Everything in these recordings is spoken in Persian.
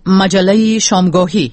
مجله شامگاهی.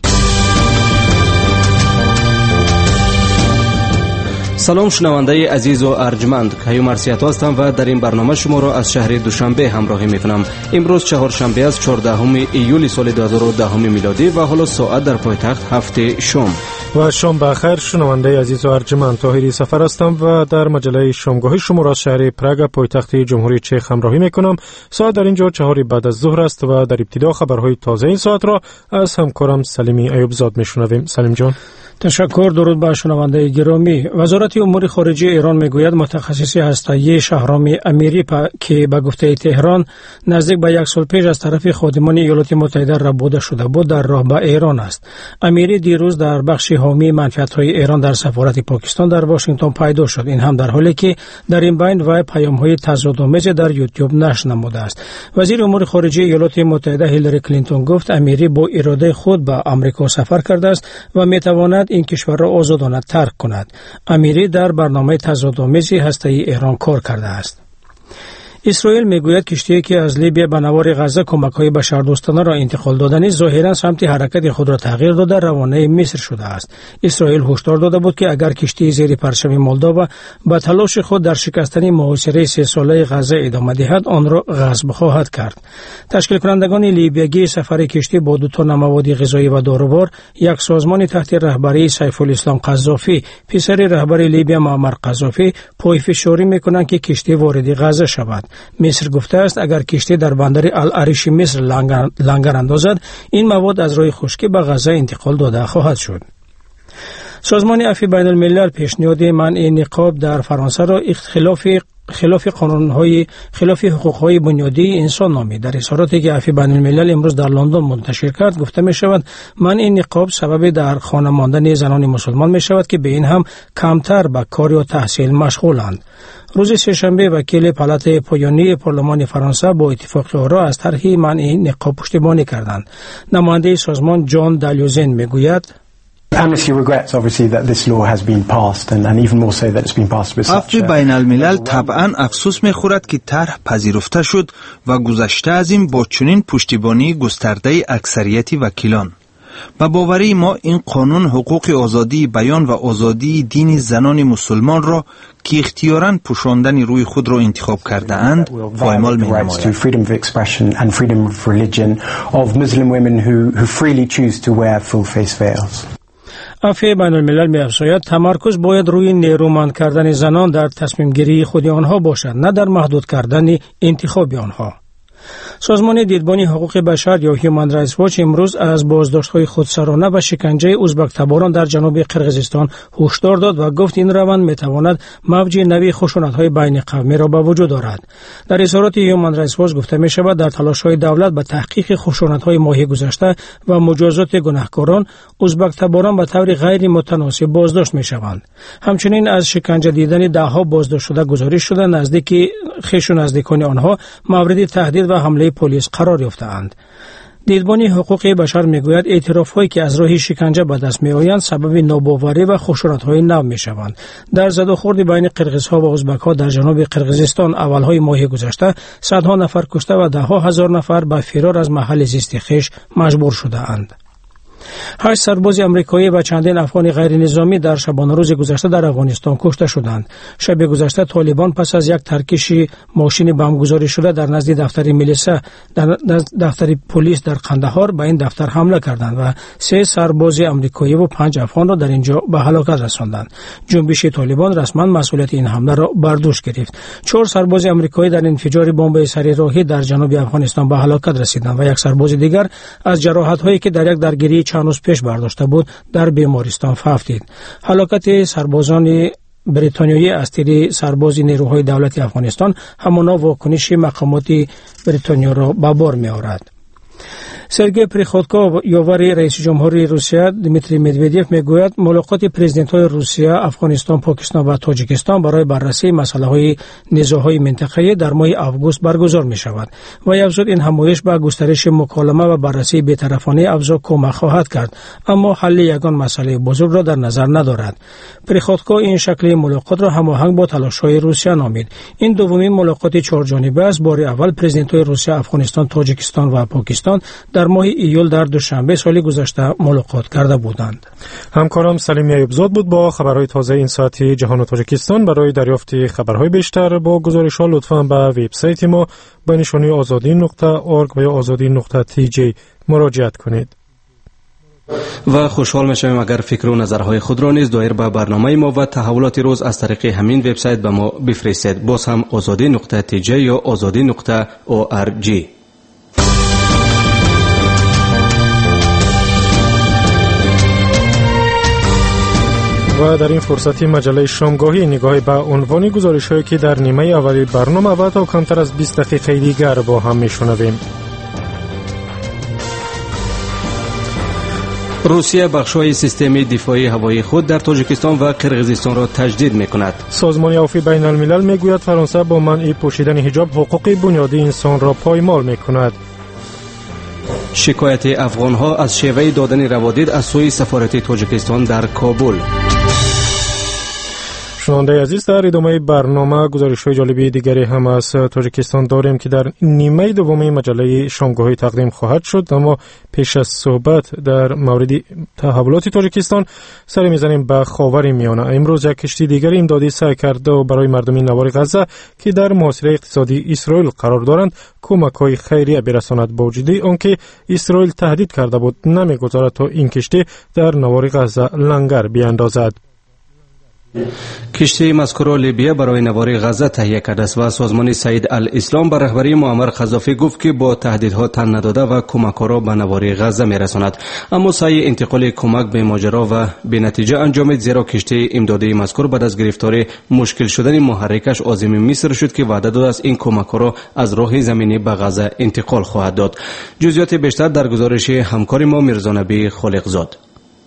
سلام شنونده عزیز و ارجمند، کیوم ارسیت هستم و در این برنامه شما را از شهر دوشنبه همراهی میکنم. امروز چهارشنبه است، 14 ایولی سال 2010 میلادی و حالا ساعت در پایتخت 7 شام. و شام بخیر شنونده عزیز و ارجمند، طاهری سفر هستم و در مجله شامگاهی شما را از شهر پراگ پایتخت جمهوری چک همراهی میکنم. ساعت در اینجا 4 بعد از ظهر است و در ابتدا خبرهای تازه این ساعت را از همکارم سلیمی ایوبزاد میشنویم. سلیم جان. تشکر. درود بر شنونده گرامی. وزارت امور خارجه ایران میگوید متخصص هسته‌ای شهرام امیری که به گفته تهران نزدیک به 1 سال پیش از طرف خادمان ایالات متحده ربوده شده بود در راه به ایران است. امیری دیروز در بخش حامی منفعت‌های ایران در سفارت پاکستان در واشنگتن پیدا شد. این هم در حالی که در این بین و پیام‌های تضادآمیز در یوتیوب نشر نموده است. وزیر امور خارجه ایالات متحده هیلاری کلینتون گفت امیری با اراده خود به آمریکا سفر کرده است و می‌تواند این کشور را آزادانه ترک کند. امیری در برنامه تضادآمیز هسته‌ای ایران کار کرده است. اسرائیل میگوید کشتی که از لیبیا به نوار غزه کمک‌های بشردوستانه را انتقال دادنی ظاهراً سمت حرکت خود را تغییر داده روانه مصر شده است. اسرائیل هشدار داده بود که اگر کشتی زیر پرچم مولداوا با تلاش خود در شکستن محاصره 3 ساله غزه ادامه دهد آن را غصب خواهد کرد. تشکیل کنندگان لیبیایی سفر کشتی با 2 تن مواد غذایی و داروبار، یک سازمان تحت رهبری سیف الاسلام قذافی پسر رهبر لیبیا معمر قذافی پایفشاری می‌کنند که کشتی وارد غزه شود. مصر گفته است اگر کشتی در بندر العریش مصر لنگر اندازد این مواد از راه خشکی به غزه انتقال داده خواهد شد. سازمان عفو بین الملل پیشنهاد منع نقاب در فرانسه را خلاف حقوق‌های بنیادی انسان نامید. در اظهاراتی که عفو بین الملل امروز در لندن منتشر کرد گفته می شود منع نقاب سبب در خانه ماندن زنان مسلمان می شود که به این هم کمتر به کار یا تحصیل مشغولند. روز سه‌شنبه وکیل پالات پایانی پارلمان فرانسه با اتفاق آرا از طرح منع نقاب پشتیبانی کردند. نماینده سازمان جان دالیوزن میگوید Amnesty regrets obviously that this law has been passed and even more so that it's been passed with such عفو بین الملل طبعا افسوس می‌خورد که طرح پذیرفته شد و گذشته از این با چنین پشتیبانی گسترده اکثریت وکیلان. با باوری ما این قانون حقوق آزادی بیان و آزادی دین زنان مسلمان را که اختیاراً پوشاندن روی خود را انتخاب کرده اند پایمال می‌نماید. عفو بین الملل می‌افزاید تمرکز باید روی نیرومند کردن زنان در تصمیم گیری خود آنها باشد، نه در محدود کردن انتخاب آنها. سازمان دیدبانی حقوق بشر یا هیومن رایتس واچ امروز از بازداشت‌های خودسرانه و شکنجه ازبک تباران در جنوب قرقیزستان هشدار داد و گفت این روند می‌تواند موج نوی خشونت‌های بین قومی را به وجود آورد. در اظهارات هیومن رایتس واچ گفته می‌شود در تلاش‌های دولت به تحقیق خشونت‌های ماهی گذشته و مجازات گناهکاران ازبک تباران به طور غیر متناسب بازداشت می‌شوند. همچنین از شکنجه دیدن ده‌ها بازداشت شده گزارش شده نزدیکان آنها مورد تهدید و حمله پلیس قرار یافته‌اند. دیدبانی حقوق بشر میگوید اعتراف‌هایی که از راه شکنجه به دست می‌آیند سبب ناباوری و خشونت‌های نو می‌شوند. در زد و خورد بین قرقیزها و ازبک‌ها در جنوب قرقیزستان اول‌های ماه گذشته صدها نفر کشته و ده‌ها هزار نفر به فرار از محل زیست خویش مجبور شده‌اند. 8 سرباز آمریکایی و چندین افغان غیر نظامی در شبانه روز گذشته در افغانستان کشته شدند. شب گذشته طالبان پس از یک ترکش ماشین بمبگذاری شده در نزد دفتر میلیسا در دفتر پلیس در قندهار به این دفتر حمله کردند و 3 سرباز آمریکایی و 5 افغان را در اینجا به هلاکت رساندند. جنبش طالبان رسما مسئولیت این حمله را بر دوش گرفت. 4 سرباز آمریکایی در انفجار بمب سری راهی در جنوب افغانستان به هلاکت رسیدند و یک سرباز دیگر از جراحت‌هایی که در یک درگیری چند روز پیش برداشته بود در بیمارستان فوتید. هلاکت سربازان بریتانیایی از طریق سرباز نیروهای دولتی افغانستان همانا واکنش مقامات بریتانیا را به بار می‌آورد. سرگئی پریخودکو یاور رئیس جمهوری روسیه دمیتری مدودیف میگوید ملاقات پرزیدنت‌های روسیه، افغانستان، پاکستان و تاجیکستان برای بررسی مسائل نزاع‌های منطقه‌ای در ماه آگوست برگزار می‌شود و افزود این همایش به گسترش مکالمه و بررسی بی‌طرفانه افزا کمک خواهد کرد، اما حل یگان مسئله بزرگ را در نظر ندارد. پریخودکو این شکل ملاقات را هماهنگ با تلاش‌های روسیه نامید. این دومین ملاقات چهارجانبه است. بار اول پرزیدنت‌های روسیه، افغانستان، تاجیکستان و پاکستان در ماه ایول در دوشنبه سال گذشته ملاقات کرده بودند. همکارم سلیم ایوبزاد بود با خبرهای تازه این ساعتی جهان و تاجیکستان. برای دریافت خبرهای بیشتر با گزارش‌ها لطفاً به وبسایت ما به نشانی azadi.org و یا azadi.tj مراجعت کنید. و خوشحال میشویم اگر فکر و نظرهای خود را نیز دایر به برنامه ما و تحولات روز از طریق همین وبسایت به ما بفرستید. باز هم azadi.tj یا azadi.org. و در این فرصتی مجله شامگاهی نگاهی به عنوان گزارش‌هایی که در نیمه اولی برنامه و تا کمتر از 20 دقیقه دیگر با هم میشنویم. روسیه بخش‌های سیستم دفاعی هوایی خود در تاجیکستان و قرقیزستان را تجدید می‌کند. سازمان عفو بین الملل میگوید فرانسه با منع پوشیدن حجاب حقوق بنیادی انسان را پایمال می‌کند. شکایت افغان‌ها از شیوه دادن روادید از سوی سفارت تاجیکستان در کابل. شنونده عزیز، در ادامه برنامه گزارش‌های جالبی دیگری هم از تاجیکستان داریم که در نیمه دوم مجله شامگاهی تقدیم خواهد شد، اما پیش از صحبت در مورد تحولات تاجیکستان سر می‌زنیم به خاور میانه. امروز یک کشتی دیگر امدادی سعی کرده و برای مردم نوار غزه که در محاصره اقتصادی اسرائیل قرار دارند کمک‌های خیریه برساند، با وجود آنکه اسرائیل تهدید کرده بود نمی‌گذارد تا این کشتی در نوار غزه لنگر بیاندازد. کشتی مذکور لیبیا برای نوار غزه تهیه کرده است و سازمان سید الاسلام به رهبری معمر قذافی گفت که با تهدیدها تن نداده و کمک‌ها را به نوار غزه می‌رساند، اما سعی انتقال کمک به ماجرا و به نتیجه انجامید، زیرا کشتی امدادی مذکور بعد از گرفتاری مشکل شدن محرکش عازم مصر شد که وعده داده است این کمک‌ها را از راه زمینی به غزه انتقال خواهد داد. جزئیات بیشتر در گزارش همکار ما میرزا نبی خالقزاد.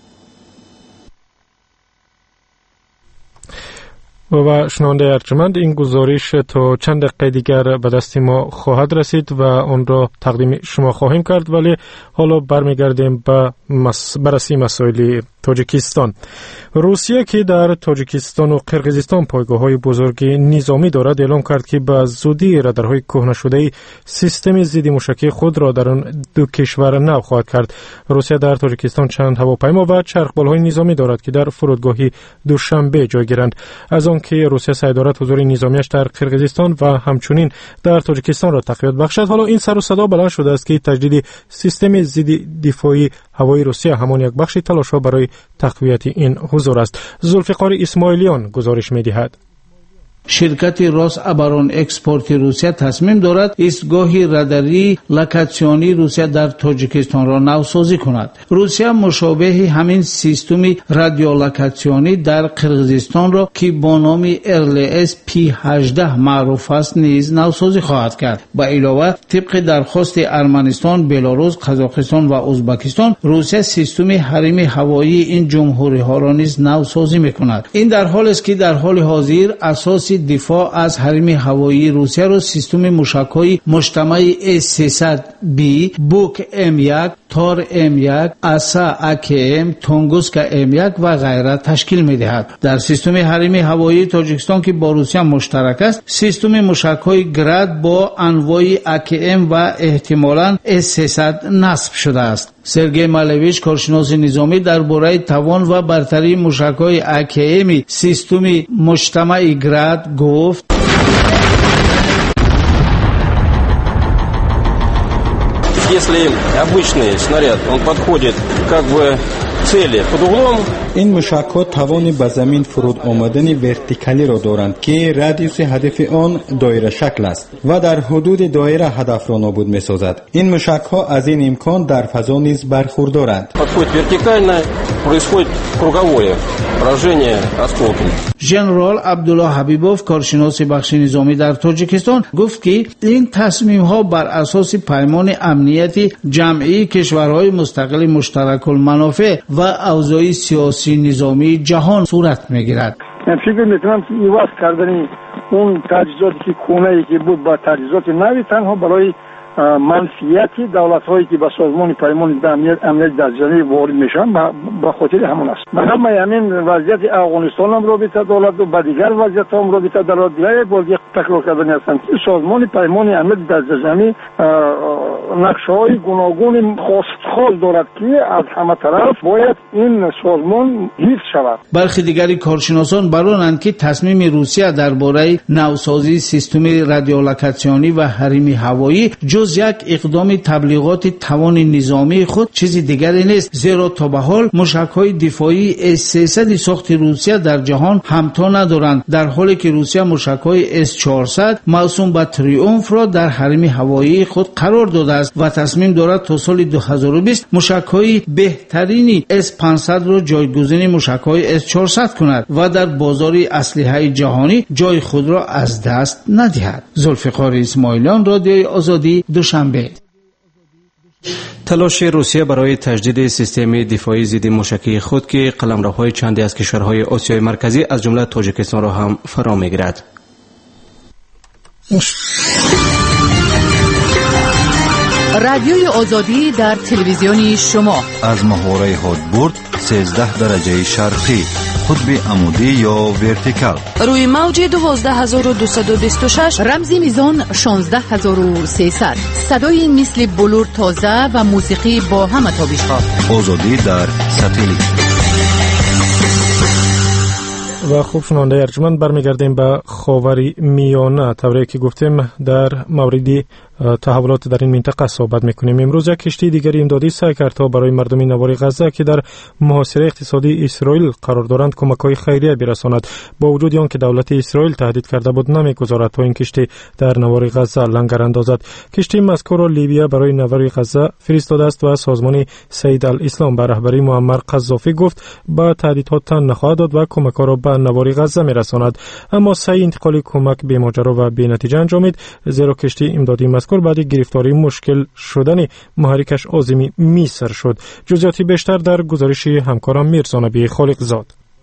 و شنونده ارجمند، این گزارش تا چند دقیقه دیگر به دست ما خواهد رسید و آن را تقدیم شما خواهیم کرد، ولی حالا برمیگردیم به بررسی مسائل تاجیکستان. روسیه که در تاجیکستان و قرقیزستان پایگاه‌های بزرگ نظامی دارد اعلام کرد که به زودی رادارهای کهنه شده سیستم ضد موشکی خود را در آن دو کشور نو خواهد کرد. روسیه در تاجیکستان چند هواپیما و چرخبال‌های نظامی دارد که در فرودگاهی دوشنبه جای گیرند. از آن که روسیه سعی دارد حضور نظامیش در قرقیزستان و همچنین در تاجیکستان را تقویت بخشد، حالا این سر و صدا بلند شده است که تجدید سیستم ضد دفاعی هوایی روسیه همان یک بخش تلاش‌ها برای تقویت این حضور است. ذوالفقار اسماعیلیان گزارش می‌دهد. شرکت راس ابران اکسپورت روسیه تصمیم دارد ایستگاه راداری لوکاسیونی روسیه در تاجیکستان را نوسازی کند. روسیه مشابه همین سیستم رادیولوکاسیونی در قرقیزستان را که با نام RLS P18 معروف است نیز نوسازی خواهد کرد. با علاوه طبق درخواست ارمنستان، بلاروس، قزاقستان و ازبکستان، روسیه سیستم حریم هوایی این جمهوری ها را نیز نوسازی می‌کند. این در حالی است که در حال حاضر اساس دفاع از حریم هوایی روسیه را سیستم موشک‌های مجتمع S-300B، بوک M1، تار M1، اسا AKM، تونگوسکا M1 و غیره تشکیل می‌دهد. در سیستم حریم هوایی تاجیکستان که با روسیه مشترک است، سیستم موشک‌های گراد با انواع AKM و احتمالاً S-300 نصب شده است. سرگئی مالویچ، کارشناس نظامی، درباره توان و برتری موشک‌های AKM سیستم مجتمع گراد گفت: Если обычный снаряд, он подходит как бы цели под углом. این مشک‌ها توان به زمین فرود آمدن ورتیکالی را دارند که رادیوس هدف آن دایره شکل است و در حدود دایره هدف را نابود می‌سازد. این مشک‌ها از این امکان در فضا نیز برخوردارند. Подходит вертикально, происходит круговое поражение осколками. ژنرال عبدالله حبیبوف، کارشناس بخش نظامی در تاجیکستان، گفت که این تصمیم‌ها بر اساس پیمان امنیت جمعی کشورهای مستقل مشترک المنافع و اوضاع سیاسی نظامی جهان صورت می‌گیرد. من فکر می‌کنم که ایواز کردن اون تجهیزاتی که کهنه‌ای که بود با تجهیزات نوی تنها برای منفیتی دولت‌هایی که به سازمان پیمان امنیت درجه‌ای وارد میشن به خاطر همون است. مثلا همین وضعیت افغانستان هم رابطه دارد و با دیگر وضعیت‌ها هم رابطه دارد. دیگر بار تکرار کردن هستند که سازمان پیمان امنیت درجه‌ای نقشه‌های گوناگون خاص دارد که از همه طرف باید این سازمان حفظ شود. برخی دیگری کارشناسان برانند که تصمیم روسیه درباره نوسازی سیستم رادیولوکاسیونی و حریم هوایی جز یک اقدام تبلیغات توان نظامی خود چیزی دیگری نیست، زیرا تا به حال موشک‌های دفاعی S-300 ساخت روسیه در جهان همتا ندارند، در حالی که روسیه موشک‌های S-400 موسوم به تریومف را در حریم هوایی خود قرار داده است و تصمیم دارد تا سال 2020 موشک‌های بهترین S-500 را جایگزین موشک‌های S-400 کند و در بازار اسلحه جهانی جای خود را از دست ندهد. ذوالفقار اسماعیلیان، رادیوی آزادی، دوشنبه. تلاش روسیه برای تجدید سیستم دفاعی ضد موشکی خود که قلمروهای چندی از کشورهای آسیای مرکزی از جمله تاجیکستان را هم فرا می‌گیرد. رادیوی آزادی در تلویزیون شما از محوره هادبورد 13 درجه شرقی، قطب عمودی یا ورتیکال، روی موج 12226، رمزی میزان 16300، صدای مثل بلور تازه و موسیقی با همه تابش‌ها. آزادی در ساتلیت. و خوب شنونده ارجمند، برمیگردیم به خاور میانه. طوری که گفتیم در مورد تحولات در این منطقه صحبت میکنیم. امروز یک کشتی دیگری امدادی سعی کرد تا برای مردم نوار غزه که در محاصره اقتصادی اسرائیل قرار دارند کمک‌های خیریه برساند. با وجود آن که دولت اسرائیل تهدید کرده بود نمیگذارد تا این کشتی در نوار غزه لنگر اندازد. کشتی مذکور را لیبیا برای نوار غزه فرستاده است و سازمان سید الاسلام به رهبری معمر قذافی گفت با تهدیدها تن نخواهد داد و کمک‌ها را به نوار غزه میرساند. اما سعی انتقال کمک بی‌ماجرا و بی‌نتیجه انجامید، زیرا کشتی امدادی مذکور بعد گرفتاری مشکل شدن محرکش عازمی مصر شد. جزئیات بیشتر در گزارش همکارم میرزا نبی خالقزاد.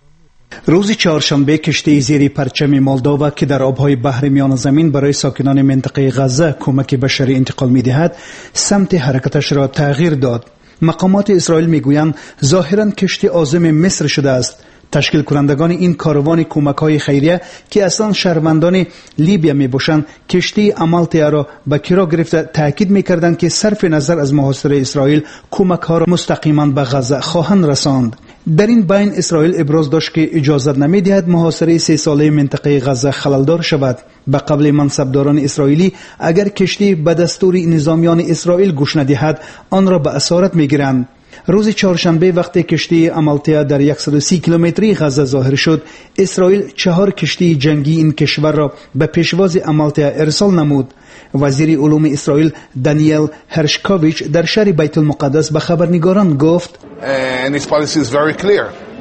روز چهارشنبه کشتی زیر پرچم مولداوا که در آبهای بحر میان زمین برای ساکنان منطقه غزه کمک بشری انتقال می‌دهد، سمت حرکتش را تغییر داد. مقامات اسرائیل میگویند ظاهراً کشتی عازم مصر شده است. تشکیل کنندگان این کاروان کمک‌های خیریه که اصلا شهروندان لیبیا میباشند کشتی امالتیا را به کرا گرفته تاکید میکردند که صرف نظر از محاصره اسرائیل کمک‌ها را مستقیما به غزه خواهند رساند. در این بین اسرائیل ابراز داشت که اجازه نمیدهد محاصره 3 ساله منطقه غزه خللدار شود. به قبل منصبداران اسرائیلی اگر کشتی به دستور نظامیان اسرائیل گوش ندهد آن را به اسارت میگیرند. روز چهارشنبه وقتی کشتی امالتیا در 130 کیلومتری غزه ظاهر شد، اسرائیل 4 کشتی جنگی این کشور را به پیشواز امالتیا ارسال نمود. وزیر علوم اسرائیل دانیل هرشکوویچ در شهر بیت المقدس به خبرنگاران گفت And his policy is very clear.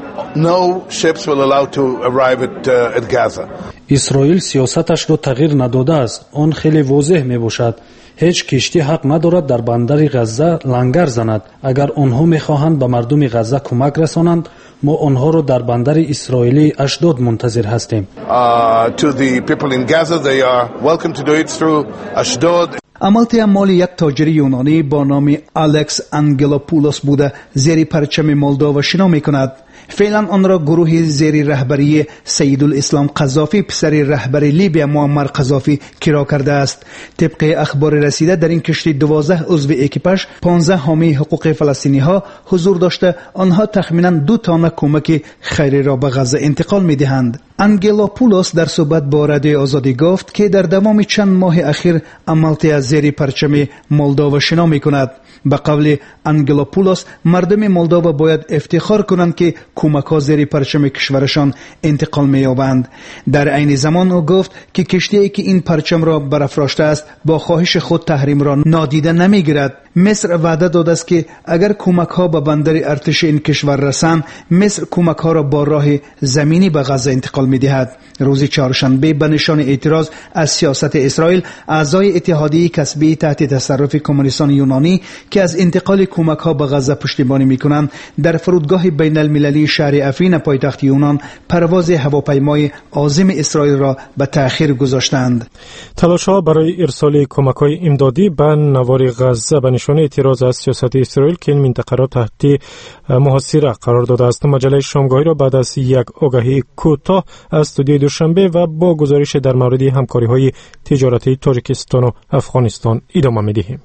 No ships will allow to arrive at Gaza. اسرائیل سیاستش را تغییر نداده است. آن خیلی واضح می باشد. هیچ کشتی حق ندارد در بندر غزه لنگر زند. اگر آنها می‌خواهند به مردم غزه کمک رسانند، ما آنها را در بندر اسرائیلی اشدود منتظر هستیم. To the people in Gaza, they are welcome to do it through Ashdod. امالتیا مال یک تاجر یونانی با نام الکس انگلوپولوس بوده زیر پرچم مولداوا شنا می‌کند. فعلا آن را گروه زیر رهبری سید الاسلام قذافی پسر رهبر لیبیا معمر قذافی کرا کرده است. طبق اخبار رسیده در این کشتی 12 عضو اکیپاژ 15 حامی حقوق فلسطینی ها حضور داشته. آنها تخمینا 2 تانه کمک خیری را به غزه انتقال می‌دهند. انگلوپولوس در صحبت با رادیو آزادی گفت که در دوام چند ماه اخیر امالتیا زیر پرچم مولداوا شنا می‌کند. به قول انگلوپولوس مردم مولداوا باید افتخار کنند که کمک‌ها زیر پرچم کشورشان انتقال می‌یابند. در عین زمان او گفت که کشتی‌ای که این پرچم را برافراشته است با خواهش خود تحریم را نادیده نمی‌گیرد. مصر وعده داده است که اگر کمک‌ها به بندر ارتش این کشور رسند، مصر کمک‌ها را با راه زمینی به غزه انتقال می‌دهد. روز چهارشنبه به نشان اعتراض از سیاست اسرائیل، اعضای اتحادیه کسبی تحت تصرف کمونیستان یونانی که از انتقال کمک‌ها به غزه پشتیبانی می‌کنند، در فرودگاه بین‌المللی هواپیمایی شهر افرین پایتخت یونان پرواز هواپیمای عازم اسرائیل را به تأخیر گذاشتند. تلاش‌ها برای ارسال کمک‌های امدادی به نوار غزه به نشانه اعتراض از سیاست اسرائیل که این منطقه را تحت محاصره قرار داده است. مجله شامگاهی را بعد از یک آگهی کوتاه از استودیوی دوشنبه و با گزارش در مورد همکاری‌های تجارتی تاجیکستان و افغانستان ادامه می‌دهیم.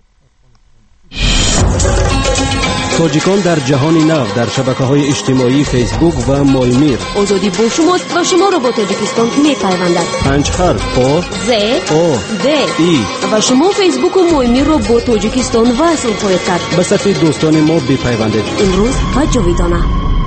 تاجیکان در جهان نو در شبکه‌های اجتماعی فیسبوک و مایمیر. آزادی با شماست و شما را با تاجیکستان می‌پیوندد. 5 حرف او ز او د ای و شما فیسبوک و مایمیر را با تاجیکستان وصل خواهید کرد. به صفحه دوستان ما بپیوندید. امروز و جاویدانه.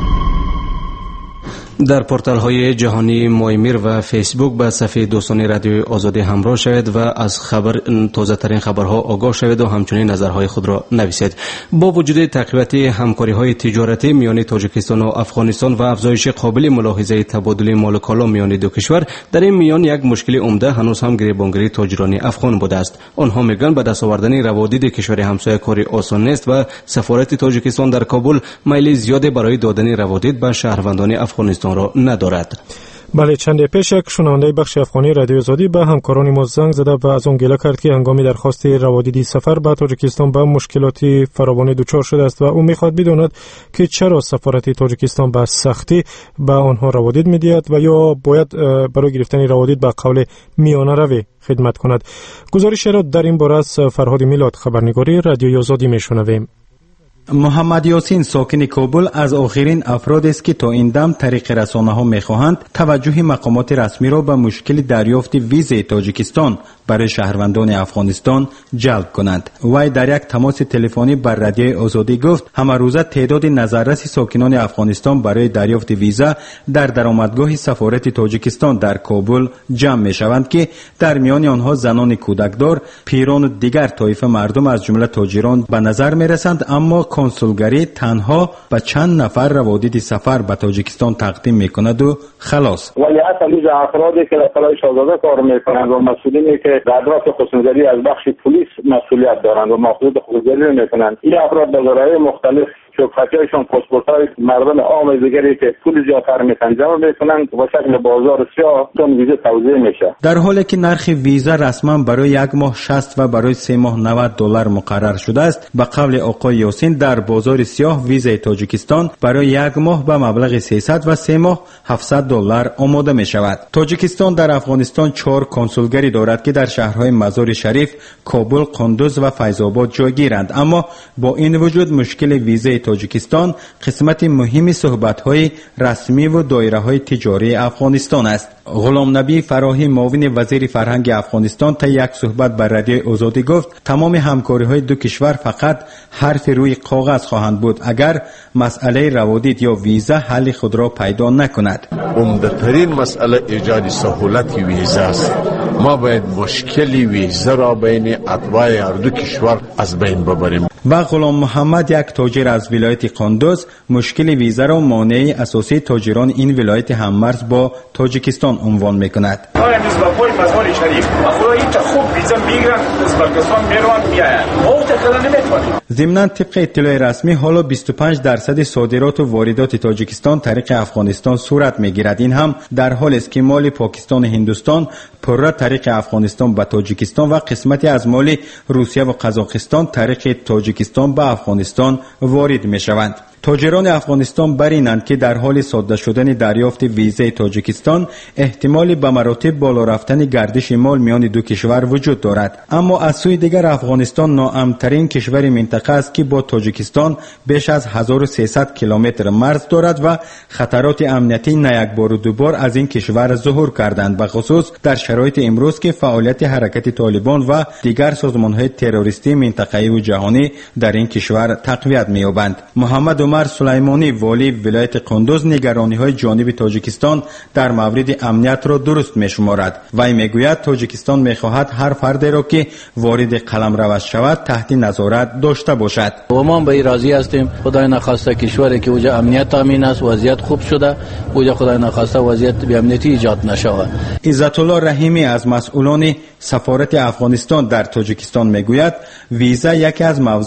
در پورتال‌های جهانی مایمیر و فیسبوک به صفحه دوستان رادیو آزادی همراه شوید و از تازه‌ترین خبرها آگاه شوید و همچنین نظرهای خود را نویسید. با وجود تقویت همکاری‌های تجارتی میان تاجیکستان و افغانستان و افزایش قابل ملاحظه تبادل مال و کالا میان دو کشور، در این میان یک مشکل عمده هنوز هم گریبانگیری تاجران افغان بوده است. آنها میگن به دست آوردن روادید کشور همسایه کاری آسان نیست و سفارت تاجیکستان در کابل میل زیادی برای دادن روادید به شهروندان افغانستان را ندارد. بله، چند پیش یک شنونده بخش افغانی رادیو آزادی به همکاران ما زنگ زده و از اون گله کرد که هنگام درخواست روادیدی سفر به تاجیکستان به مشکلاتی فراوان دچار شده است و او میخواد بداند که چرا سفارت تاجیکستان به سختی به آنها روادید میدهد و یا باید برای گرفتن روادید به قول میانه روی خدمت کند. گزارش را در این باره از فرهاد میلاد خبرنگاری رادیو آزادی میشنویم. محمد یاسین ساکن کابل از آخرین افراد است که تا این دم طریق رسانه‌ها می‌خواهند توجه مقامات رسمی را به مشکل دریافت ویزای تاجیکستان برای شهروندان افغانستان جلب کنند. وی در یک تماس تلفنی بر رادیو آزادی گفت همه روزه تعداد نظررس ساکنان افغانستان برای دریافت ویزا در درآمدگاه سفارت تاجیکستان در کابل جمع می‌شوند که در میان آنها زنان کودکدار، پیران و دیگر طایفه مردم از جمله تاجران به نظر می‌رسند، اما کنسولگری تنها به چند نفر روادید سفر به تاجیکستان تقدیم میکند و خلاص. ولیت همیز افرادی که در قلعه شاهزاده کار میکنند و مسئولینی که در اطراف خصوصی‌گری از بخش پلیس مسئولیت دارند و مأخوذ خصوصی‌گری میکنند، این افراد به ذرایع مختلف شوکتی‌هایشان پاسپورت‌های مردم عام دیگری که پول زیادتر می‌کنند جمع می‌کنند و شکل بازار سیاه چون ویزا توزیع میشه. در حالی که نرخ ویزا رسما برای یک ماه 60 و برای 3 ماه $90 مقرر شده است، به قول آقای یاسین در بازار سیاه ویزای تاجیکستان برای یک ماه به مبلغ 300 و 3 ماه $700 آماده می‌شود. تاجیکستان در افغانستان 4 کنسولگری دارد که در شهرهای مزار شریف، کابل، قندوز و فیض آباد جایگیرند، اما با این وجود مشکل ویزای تاجیکستان قسمت مهمی صحبت‌های رسمی و دایره‌های تجاری افغانستان است. غلام نبی فراهی معاون وزیر فرهنگ افغانستان تا یک صحبت بر رادیو آزادی گفت تمام همکاری‌های دو کشور فقط حرف روی کاغذ خواهند بود اگر مسئله روادید یا ویزا حل خود را پیدا نکند. عمده‌ترین مسئله ایجاد سهولت ویزا است. ما باید مشکل ویزا را بین اتباع هر دو کشور از بین ببریم. و غلام محمد یک تاجر از ولایت قندوز مشکل ویزا را مانع اساسی تاجران این ولایت هممرز با تاجیکستان عنوان می‌کند. ضمناً طبق اطلاع رسمی حالا 25% صادرات و واردات تاجیکستان طریق افغانستان صورت می‌گیرد. این هم در حالی است که مال پاکستان و هندوستان پرره طریق افغانستان به تاجیکستان و قسمتی از مال روسیه و قزاقستان طریق تاجیکستان به افغانستان وارد می‌شوند. تاجران افغانستان برینند که در حال ساده شدن دریافت ویزای تاجیکستان احتمالی به مراتب بالا رفتن گردش مال میان دو کشور وجود دارد. اما از سوی دیگر افغانستان ناامن‌ترین کشور منطقه است که با تاجیکستان بیش از 1300 کیلومتر مرز دارد و خطرات امنیتی نه یک بار و دو بار از این کشور ظهور کردند، به خصوص در شرایط امروز که فعالیت حرکت طالبان و دیگر سازمان‌های تروریستی منطقه‌ای و جهانی در این کشور تقویت می‌یابند. محمد عمر سلیمانی والی ولایت قندوز نگرانی‌های جانب تاجیکستان در مورد امنیت را درست می‌شمارد. وی میگوید تاجیکستان می‌خواهد هر فردی را که وارد قلمرو شود تحت نظارت داشته باشد. و ما به این راضی هستیم. خدای نخواسته کشوری که اوجا امنیت امین است، وضعیت خوب شده، اوجا خدای نخواسته وضعیت بی امنیتی ایجاد نشود. عزت الله رحیمی از مسئولان سفارت افغانستان در تاجیکستان میگوید ویزا یکی از موضوع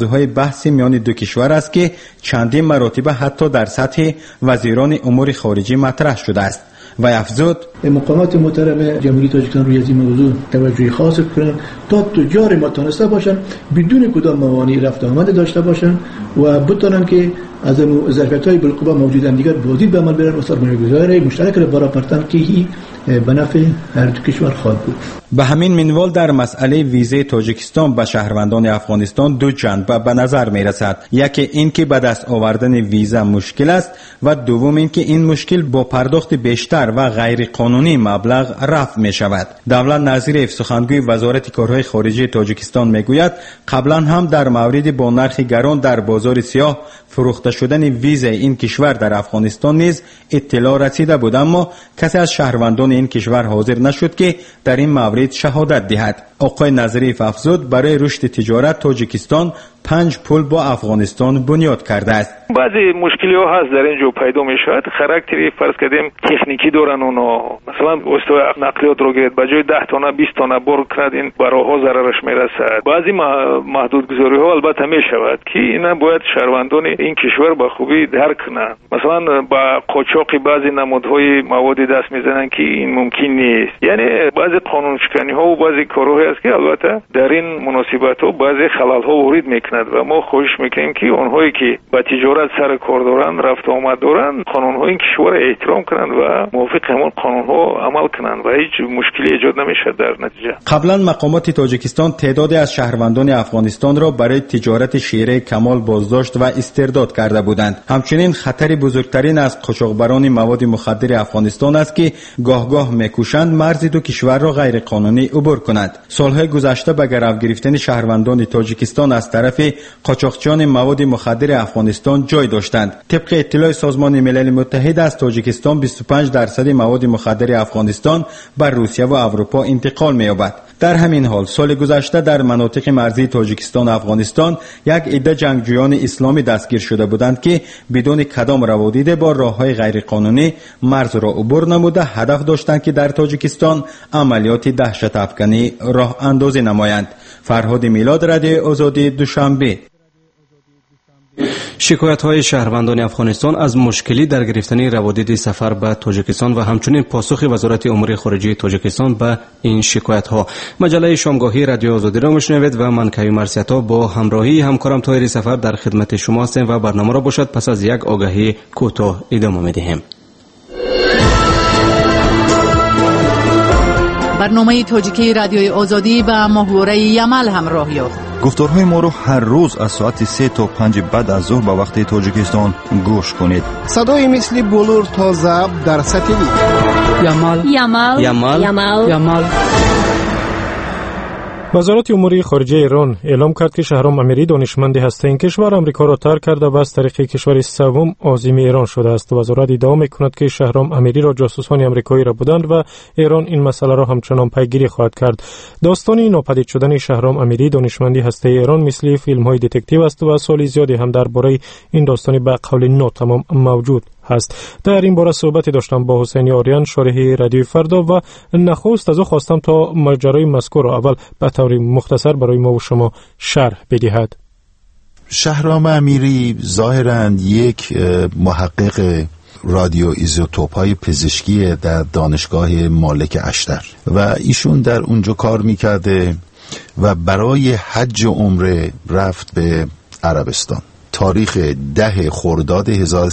موضوعهای بحثی میان دو کشور است که چندین مراتب حتی در سطح وزیران امور خارجه مطرح شده است. و افزود مقامات محترم جمهوری تاجیکستان روی از این موضوع توجه خاص کنند تا تجار ما تونسته باشن بدون کدام موانع رفت آمد داشته باشن و بتونن که از ظرفیت‌های بالقوه موجودن دیگر بازدید به عمل برن و سرمایه‌گذاری مشترک را برای پرتن که به نفع هر دو کشور خواهد بود. به همین منوال در مسئله ویزه تاجیکستان به شهروندان افغانستان دو جنبه به نظر می رسد. یکی این که به دست آوردن ویزا مشکل است و دوم این که این مشکل با پرداخت بیشتر و غیر قانونی مبلغ رفع می شود. دولت نظیر سخنگوی وزارت کارهای خارجه تاجیکستان می گوید قبلا هم در مورد با نرخ گران در بازار سیاه فروخته شدن ویزای این کشور در افغانستان نیز اطلاع رسیده بود، اما کسی از شهروندان این کشور حاضر نشد که در این مورد شهادت دهد. آقای نظریف افزود برای رشد تجارت تاجیکستان 5 پل با افغانستان بنیاد کرده است. بعضی مشکلی ها هست در اینجا پیدا می شود، خاراکتری فرض کردیم تکنیکی دارن اونا، مثلا وسیله نقلیات رو گرد بجای 10 تانه 20 تانه بر کرد این براها ضررش می رسد. بعضی محدودگذاری ها البته می شود که اینا باید شهروندان این کشور به خوبی درک کنند. مثلا با قاچاق بعضی نمادهای مواد دست میزنن که این ممکن نیست. یعنی بعضی قانون شکنی ها و بعضی کارهایی است که البته در این مناسبت ها بعضی خلل ها وارد میکند و ما خواهش میکنیم که اونهایی که با تجارت سر کار دارن، رفت آمد دارن، قانون های این کشور احترام کنند و موافق همون قانون ها عمل کنند و هیچ مشکلی ایجاد نمیشه در نتیجه. قبلا مقامات تاجیکستان تعدادی از شهروندان افغانستان را برای تجارت شیره کمال بازداشت و استرداد کرده بودند. همچنین خطر بزرگترین از قاچاقبران مواد مخدر افغانستان است که گاه میکوشند مرز دو کشور را غیر قانونی عبور کنند. سالهای گذشته به گرو گرفتن شهروندان تاجیکستان از طرف قاچاقچیان مواد مخدر افغانستان جای داشتند. طبق اطلاع سازمان ملل متحد از تاجیکستان 25% مواد مخدر افغانستان بر روسیه و اروپا انتقال می‌یابد. در همین حال سال گذشته در مناطق مرزی تاجیکستان و افغانستان یک عده جنگجویان اسلامی دستگیر شده بودند که بدون کدام روادید با راه‌های غیرقانونی مرز را عبور نموده هدف داشتند که در تاجیکستان عملیات دهشت افکنی راه اندازی نمایند. فرهاد میلاد، رادیو آزادی، دوشنبه. شکایت‌های شهروندان افغانستان از مشکلی در گرفتن روادید سفر به تاجیکستان و همچنین پاسخ وزارت امور خارجه تاجیکستان به این شکایت‌ها. مجله شامگاهی رادیو آزادی را میشنوید و من کیوم مرسیتا با همراهی همکارم طاهری سفر در خدمت شما هستیم و برنامه را باشد پس از یک آگهی کوتاه ادامه می‌دهیم. برنامه تاجیکی رادیوی آزادی به محور یمل همراه یافت. گفتارهای ما رو هر روز از ساعت 3 تا 5 بعد از ظهر به وقت تاجیکستان گوش کنید. صدای مثل بلور تا ضبط در ساتلیت. یمل. وزارت امور خارجه ایران اعلام کرد که شهرام امیری دانشمند هسته این کشور آمریکا را ترک کرده و از طریق کشور سوم عازم ایران شده است. وزارت ادعا می‌کند که شهرام امیری را جاسوسان آمریکایی را بودند و ایران این مسئله را همچنان پیگیری خواهد کرد. داستان ناپدید شدن شهرام امیری دانشمند هسته ایران مثل فیلم‌های دتکتیو است و سالی زیادی هم درباره این داستانی به قول ناتمام موجود هست. در این باره صحبتی داشتم با حسین آریان شارح رادیو فردا و نخست از او خواستم تا ماجرای مذکور را اول به طور مختصر برای ما و شما شرح بدهد. شهرام امیری ظاهراً یک محقق رادیو ایزوتوپ‌های پزشکی در دانشگاه مالک اشتر و ایشون در اونجا کار میکرده و برای حج عمره رفت به عربستان. تاریخ 10 خرداد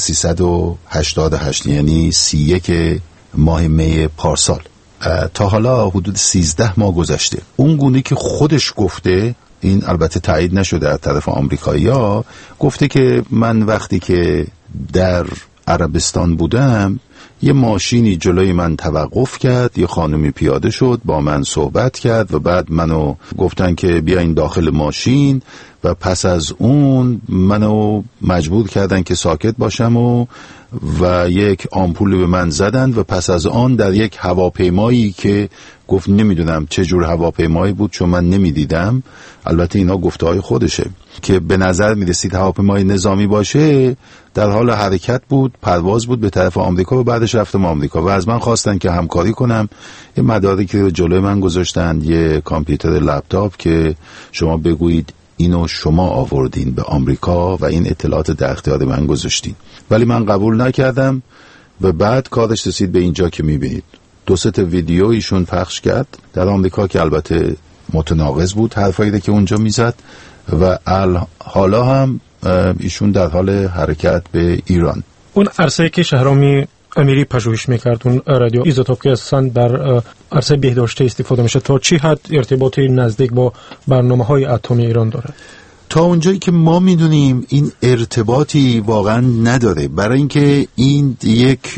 1388 یعنی 31 ماه می پارسال. تا حالا حدود 13 ماه گذشته. اون گونه که خودش گفته، این البته تایید نشده از طرف آمریکایی‌ها، گفته که من وقتی که در عربستان بودم یه ماشینی جلوی من توقف کرد، یه خانمی پیاده شد با من صحبت کرد و بعد منو گفتن که بیاین داخل ماشین و پس از اون منو مجبور کردن که ساکت باشم و یک آمپول به من زدند و پس از آن در یک هواپیمایی که گفت نمیدونم چه جور هواپیمایی بود چون من نمیدیدم، البته اینا گفته های خودشه، که به نظر میرسید هواپیمای نظامی باشه، در حال حرکت بود، پرواز بود به طرف آمریکا و بعدش رفتم آمریکا و از من خواستن که همکاری کنم. یه مدارکی رو جلوی من گذاشتن، یه کامپیوتر لپتاپ که شما بگویید اینو شما آوردین به آمریکا و این اطلاعات در اختیار من گذاشتین. ولی من قبول نکردم و بعد کارش رسید به اینجا که میبینید 2-3 ویدیو ایشون پخش کرد در آمریکا که البته متناقض بود حرفایی که اونجا میزد و حالا هم ایشون در حال حرکت به ایران. اون عرصه‌ای که شهرام امیری پژوهش میکرد، اون رادیو ایزوتوپ که اصلا در عرصه بهداشتی استفاده میشه، تا چی حد ارتباطی نزدیک با برنامه‌های اتمی ایران داره؟ تا اونجایی که ما میدونیم این ارتباطی واقعا نداره، برای اینکه این یک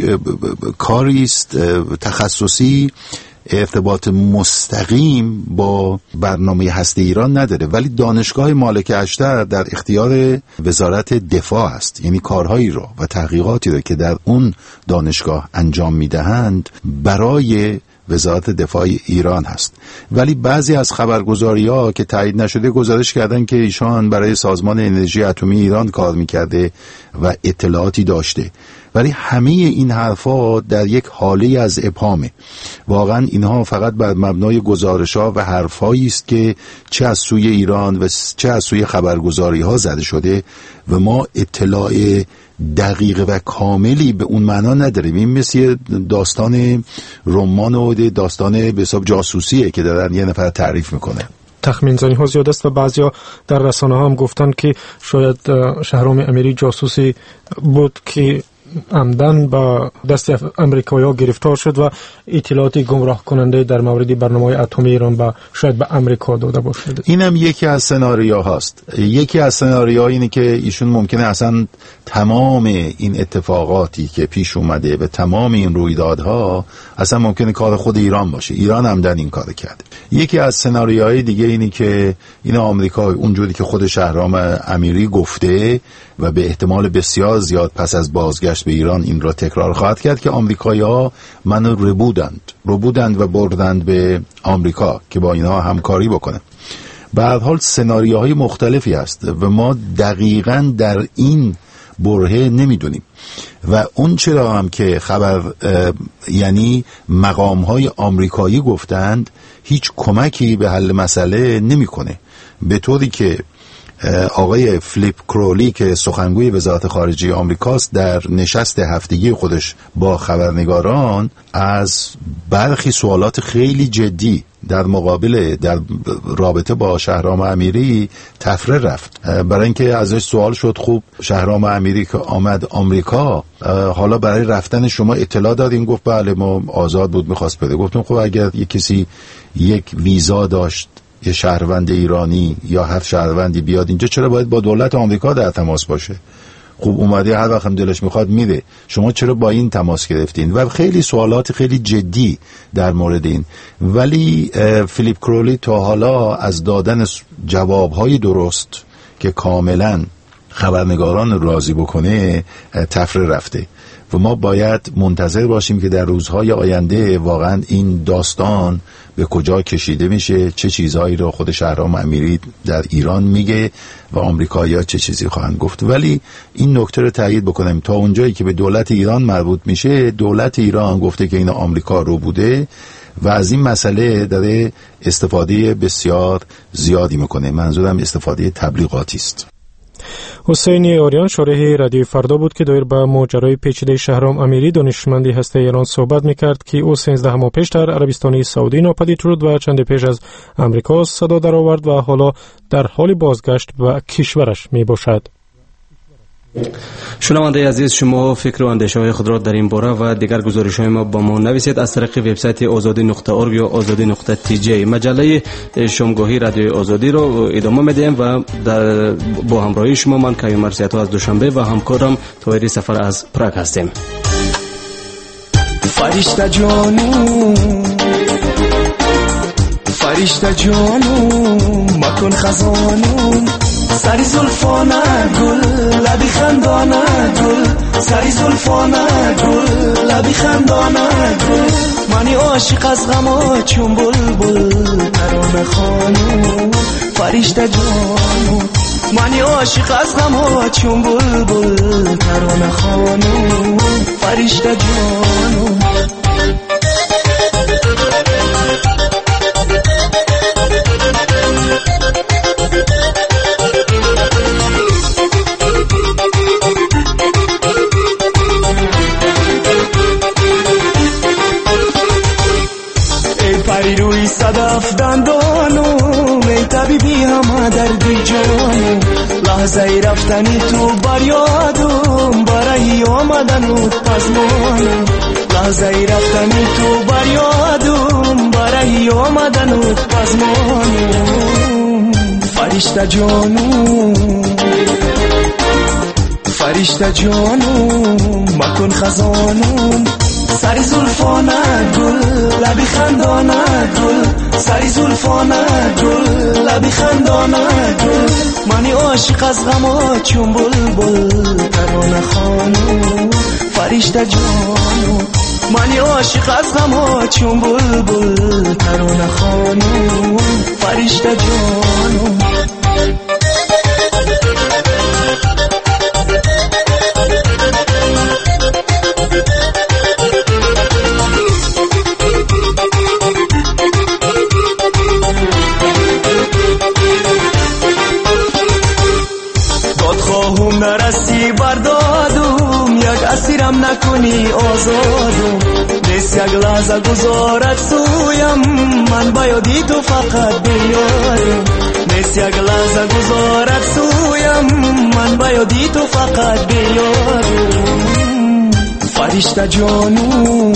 کاری است تخصصی، ارتباط مستقیم با برنامه هسته ایران نداره. ولی دانشگاه مالک اشتر در اختیار وزارت دفاع است، یعنی کارهایی رو و تحقیقاتی رو که در اون دانشگاه انجام میدهند برای وزارت دفاع ایران هست. ولی بعضی از خبرگزاری‌ها که تایید نشده گزارش کردن که ایشان برای سازمان انرژی اتمی ایران کار میکرده و اطلاعاتی داشته. ولی همه این حرفا در یک حاله از ابهامه. واقعا اینها فقط بر مبنای گزارش‌ها و حرفایی است که چه از سوی ایران و چه از سوی خبرگزاری‌ها زده شده و ما اطلاع دقیق و کاملی به اون معنا نداریم. این مثل داستان رمان و داستان به حساب جاسوسیه که دارن یه نفر تعریف میکنه. تخمین زنی ها زیاد است و بعضیا در رسانه ها هم گفتن که شاید شهرام امیری جاسوسی بود که عمدن با دست امریکایی‌ها گرفتار شد و اطلاعاتی گمراه کننده در مورد برنامه‌های اتمی ایران با شاید به امریکا داده باشد. اینم یکی از سناریوهاست. یکی از سناریوها اینه که ایشون ممکنه اصلا تمام این اتفاقاتی که پیش اومده و تمام این رویدادها اصلا ممکنه کار خود ایران باشه. ایران عمدن این کارو کرده. یکی از سناریوهای دیگه اینه که این آمریکا اونجوری که خود شهرام امیری گفته و به احتمال بسیار زیاد پس از بازگشت به ایران این را تکرار خواهد کرد که آمریکایی‌ها منو ربودند و بردند به آمریکا که با اینها همکاری بکنه. به هر حال سناریوهای مختلفی هست و ما دقیقاً در این برهه نمیدونیم و اون چرا هم که خبر یعنی مقام‌های آمریکایی گفتند هیچ کمکی به حل مسئله نمی‌کنه، به طوری که آقای فلیپ کرولی که سخنگوی وزارت خارجه آمریکاست در نشست هفتگی خودش با خبرنگاران از برخی سوالات خیلی جدی در رابطه با شهرام امیری تفره رفت. برای اینکه ازش سوال شد خوب شهرام امیری که آمد آمریکا حالا برای رفتن شما اطلاع دادین؟ گفت بله ما آزاد بود میخواست بده. گفتم خب اگر یک کسی یک ویزا داشت، یه شهروند ایرانی یا هر شهروندی بیاد اینجا، چرا باید با دولت آمریکا در تماس باشه؟ خب اومده هر وقت هم دلش میخواد میده، شما چرا با این تماس گرفتین؟ و خیلی سوالات خیلی جدی در مورد این. ولی فیلیپ کرولی تا حالا از دادن جوابهای درست که کاملا خبرنگاران راضی بکنه تفره رفته و ما باید منتظر باشیم که در روزهای آینده واقعا این داستان به کجا کشیده میشه، چه چیزهایی رو خود شهرام امیری در ایران میگه و آمریکایی‌ها چه چیزی خواهند گفت. ولی این نکته رو تایید بکنیم تا اونجایی که به دولت ایران مربوط میشه، دولت ایران گفته که این آمریکا رو بوده و از این مسئله داره استفاده بسیار زیادی میکنه. منظورم استفاده تبلیغاتی است. حسین آریان شارح رادیو فردا بود که دایر به ماجرای پیچیده شهرام امیری دانشمندی هسته ایران صحبت میکرد که او 13 ماه پیش در عربستان سعودی ناپدید شد و چند پیش از امریکا صدا درآورد و حالا در حال بازگشت به کشورش میباشد. شنونده عزیز، شما فکر و اندیشه‌های خود را در این باره و دیگر گزارش‌های ما با ما نویسید از طریق وبسایت azadi.org یا azadi.tj. مجله شامگاهی رادیو آزادی را ادامه می‌دهیم و با همراهی شما من کیوم مرسیاتو از دوشنبه و همکارم طاهری سفر از پراگ هستیم. فرشته جانو مکن خزانو سری زلفانه گل لبی خندانه گل سری زلفانه گل لبی خندانه گل منی عاشق از غما چون بلبل ترانه خانو فرشته جانو منی عاشق از غما چون بلبل ترانه خانو فرشته جانو رفتنی تو بر یادم برای آمدن پزمانم لحظه رفتنی تو بر یادم برای آمدن پزمانم فرشته جانم فرشته جانم مکن خزانم سری زلفانه گل لبی خندانه گل سری زلفانه گل لبی خندانه گل منی عاشق از غم چون بلبل ترانه خانم فرشته جانم منی عاشق از غم چون بلبل ترانه خانم فرشته جانم نرسی بردادم یک اسیرم نکنی آزادم نیست یک لحظه گذارت سویم من بایدی تو فقط بیارم نیست یک لحظه گذارت سویم من بایدی تو فقط بیارم فرشته جانم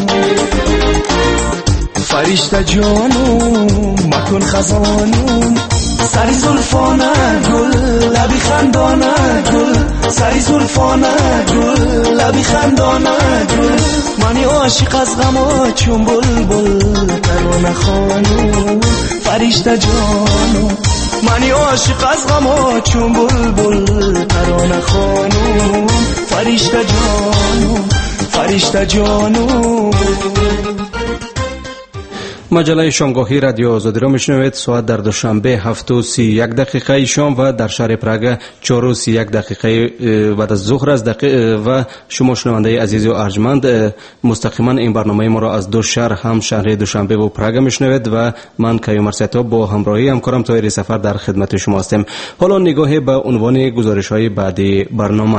فرشته جانم مکن خزانم سری زلفانه گل لبی خندانه گل سری زلفانه گل لبی خندانه گل منی عاشق از غم چون بلبل ترانه خانم فرشته جانم منی عاشق از غم چون بلبل ترانه خانم فرشته جانم فرشته جانم مجله شامگاهی رادیو آزادی را میشنوید. ساعت در دوشنبه 7:31 شام و در شهر پراگ 4:31 بعد از ظهر است و شما شنونده عزیز و ارجمند مستقیما این برنامه ما را از دو شهر هم شهر دوشنبه و پراگ میشنوید و من کیومر سیتا با همراهی همکارم طاهر سفر در خدمت شما هستیم. حالا نگاهی به عنوان گزارش‌های بعدی برنامه.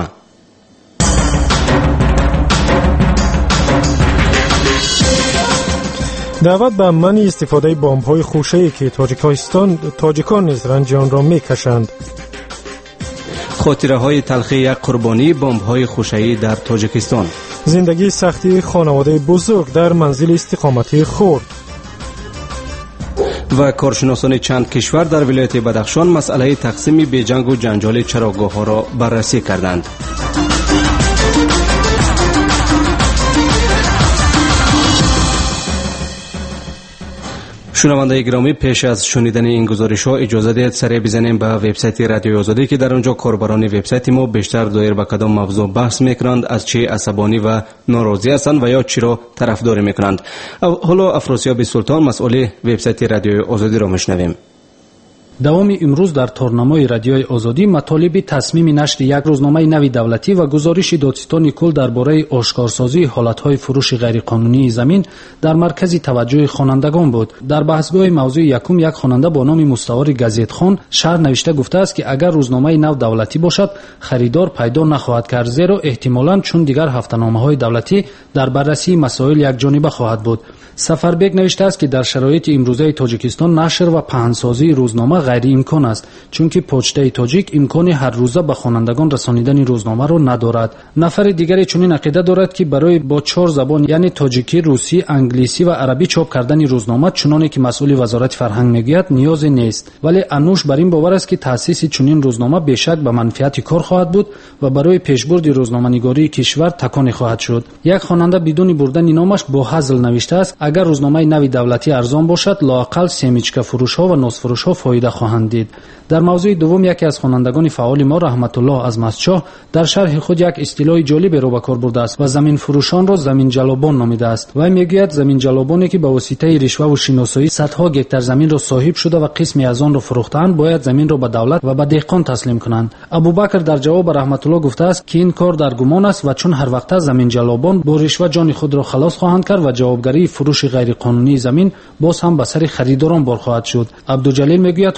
دعوت به منع استفاده بمب‌های خوشه‌ای که تاجیکان نیز رنج آن را می‌کشند. خاطره‌های تلخی یک قربانی بمب‌های خوشه‌ای در تاجیکستان. زندگی سختی خانواده بزرگ در منزل استقامتی خرد. و کارشناسان چند کشور در ولایت بدخشان مسئله تقسیم بیجنگ و جنجال چراگاه‌ها را بررسی کردند. شنوندگان گرامی، پیش از شنیدن این گزارش‌ها اجازه دهید سری بزنیم به وبسایت رادیو آزادی که در آنجا کاربران وبسایت ما بیشتر دایر به کدام موضوع بحث می‌کنند، از چه عصبانی و ناراضی هستند و یا چی را طرفداری می‌کنند. حالا افراسیاب سلطان مسئول وبسایت رادیو آزادی را می‌شنویم. دوام امروز در تورنمای رادیوی آزادی مطالب تصمیم نشر یک روزنامه نوی دولتی و گزارش دادستان کل درباره آشکارسازی حالتهای فروش غیرقانونی زمین در مرکز توجه خوانندگان بود. در بحثگاه موضوع یکم یک خواننده با نام مستوار گزیتخان شهر نوشته گفته است که اگر روزنامه نو دولتی باشد خریدار پیدا نخواهد کرد، زیرا احتمالاً چون دیگر هفته‌نامه‌های دولتی در بررسی مسائل یکجانبه خواهد بود. سفربگ نوشته است که در شرایط امروزه تاجیکستان نشر و پهنسازی روزنامه غیر امکان است، چون که پوسته تاجیک امکان هر روزه به خوانندگان رسانیدن روزنامه را ندارد. نفر دیگری چنین عقیده دارد که برای با 4 زبان یعنی تاجیکی، روسی، انگلیسی و عربی چاپ کردن روزنامه چنانه که مسئول وزارت فرهنگ میگوید نیاز نیست، ولی انوش بر این باور است که تأسیس چنین روزنامه بیشک به منفعت کار خواهد بود و برای پیشبرد روزنامه‌نگاری کشور تکان خواهد شد. یک خواننده بدون بردن نامش با هزل نوشته است اگر روزنامه نوی دولتی ارزان باشد لااقل سمیچکه فروش‌ها و نصفروش‌ها فایده خواهند دید. در موضوع دوم یکی از خوانندگان فعال ما رحمت الله از مسجد در شرح خود یک اصطلاح جالب را به کار برده است و زمین فروشان را زمین جلابان نامیده است. و میگوید زمین جلابانی که به واسطه رشوه و شناسایی صدها گکتار زمین را صاحب شده و قسمی از آن را فروختند باید زمین را به دولت و به دهقان تسلیم کنند. ابوبکر در جواب رحمت الله گفته است که این کار در گمان است و چون هر وقت زمین جلابان با رشوه جان خود را خلاص خواهند کرد و جوابگری فروش غیر قانونی زمین باز هم به سر خریداران بار خواهد شد. عبدالجلیل میگوید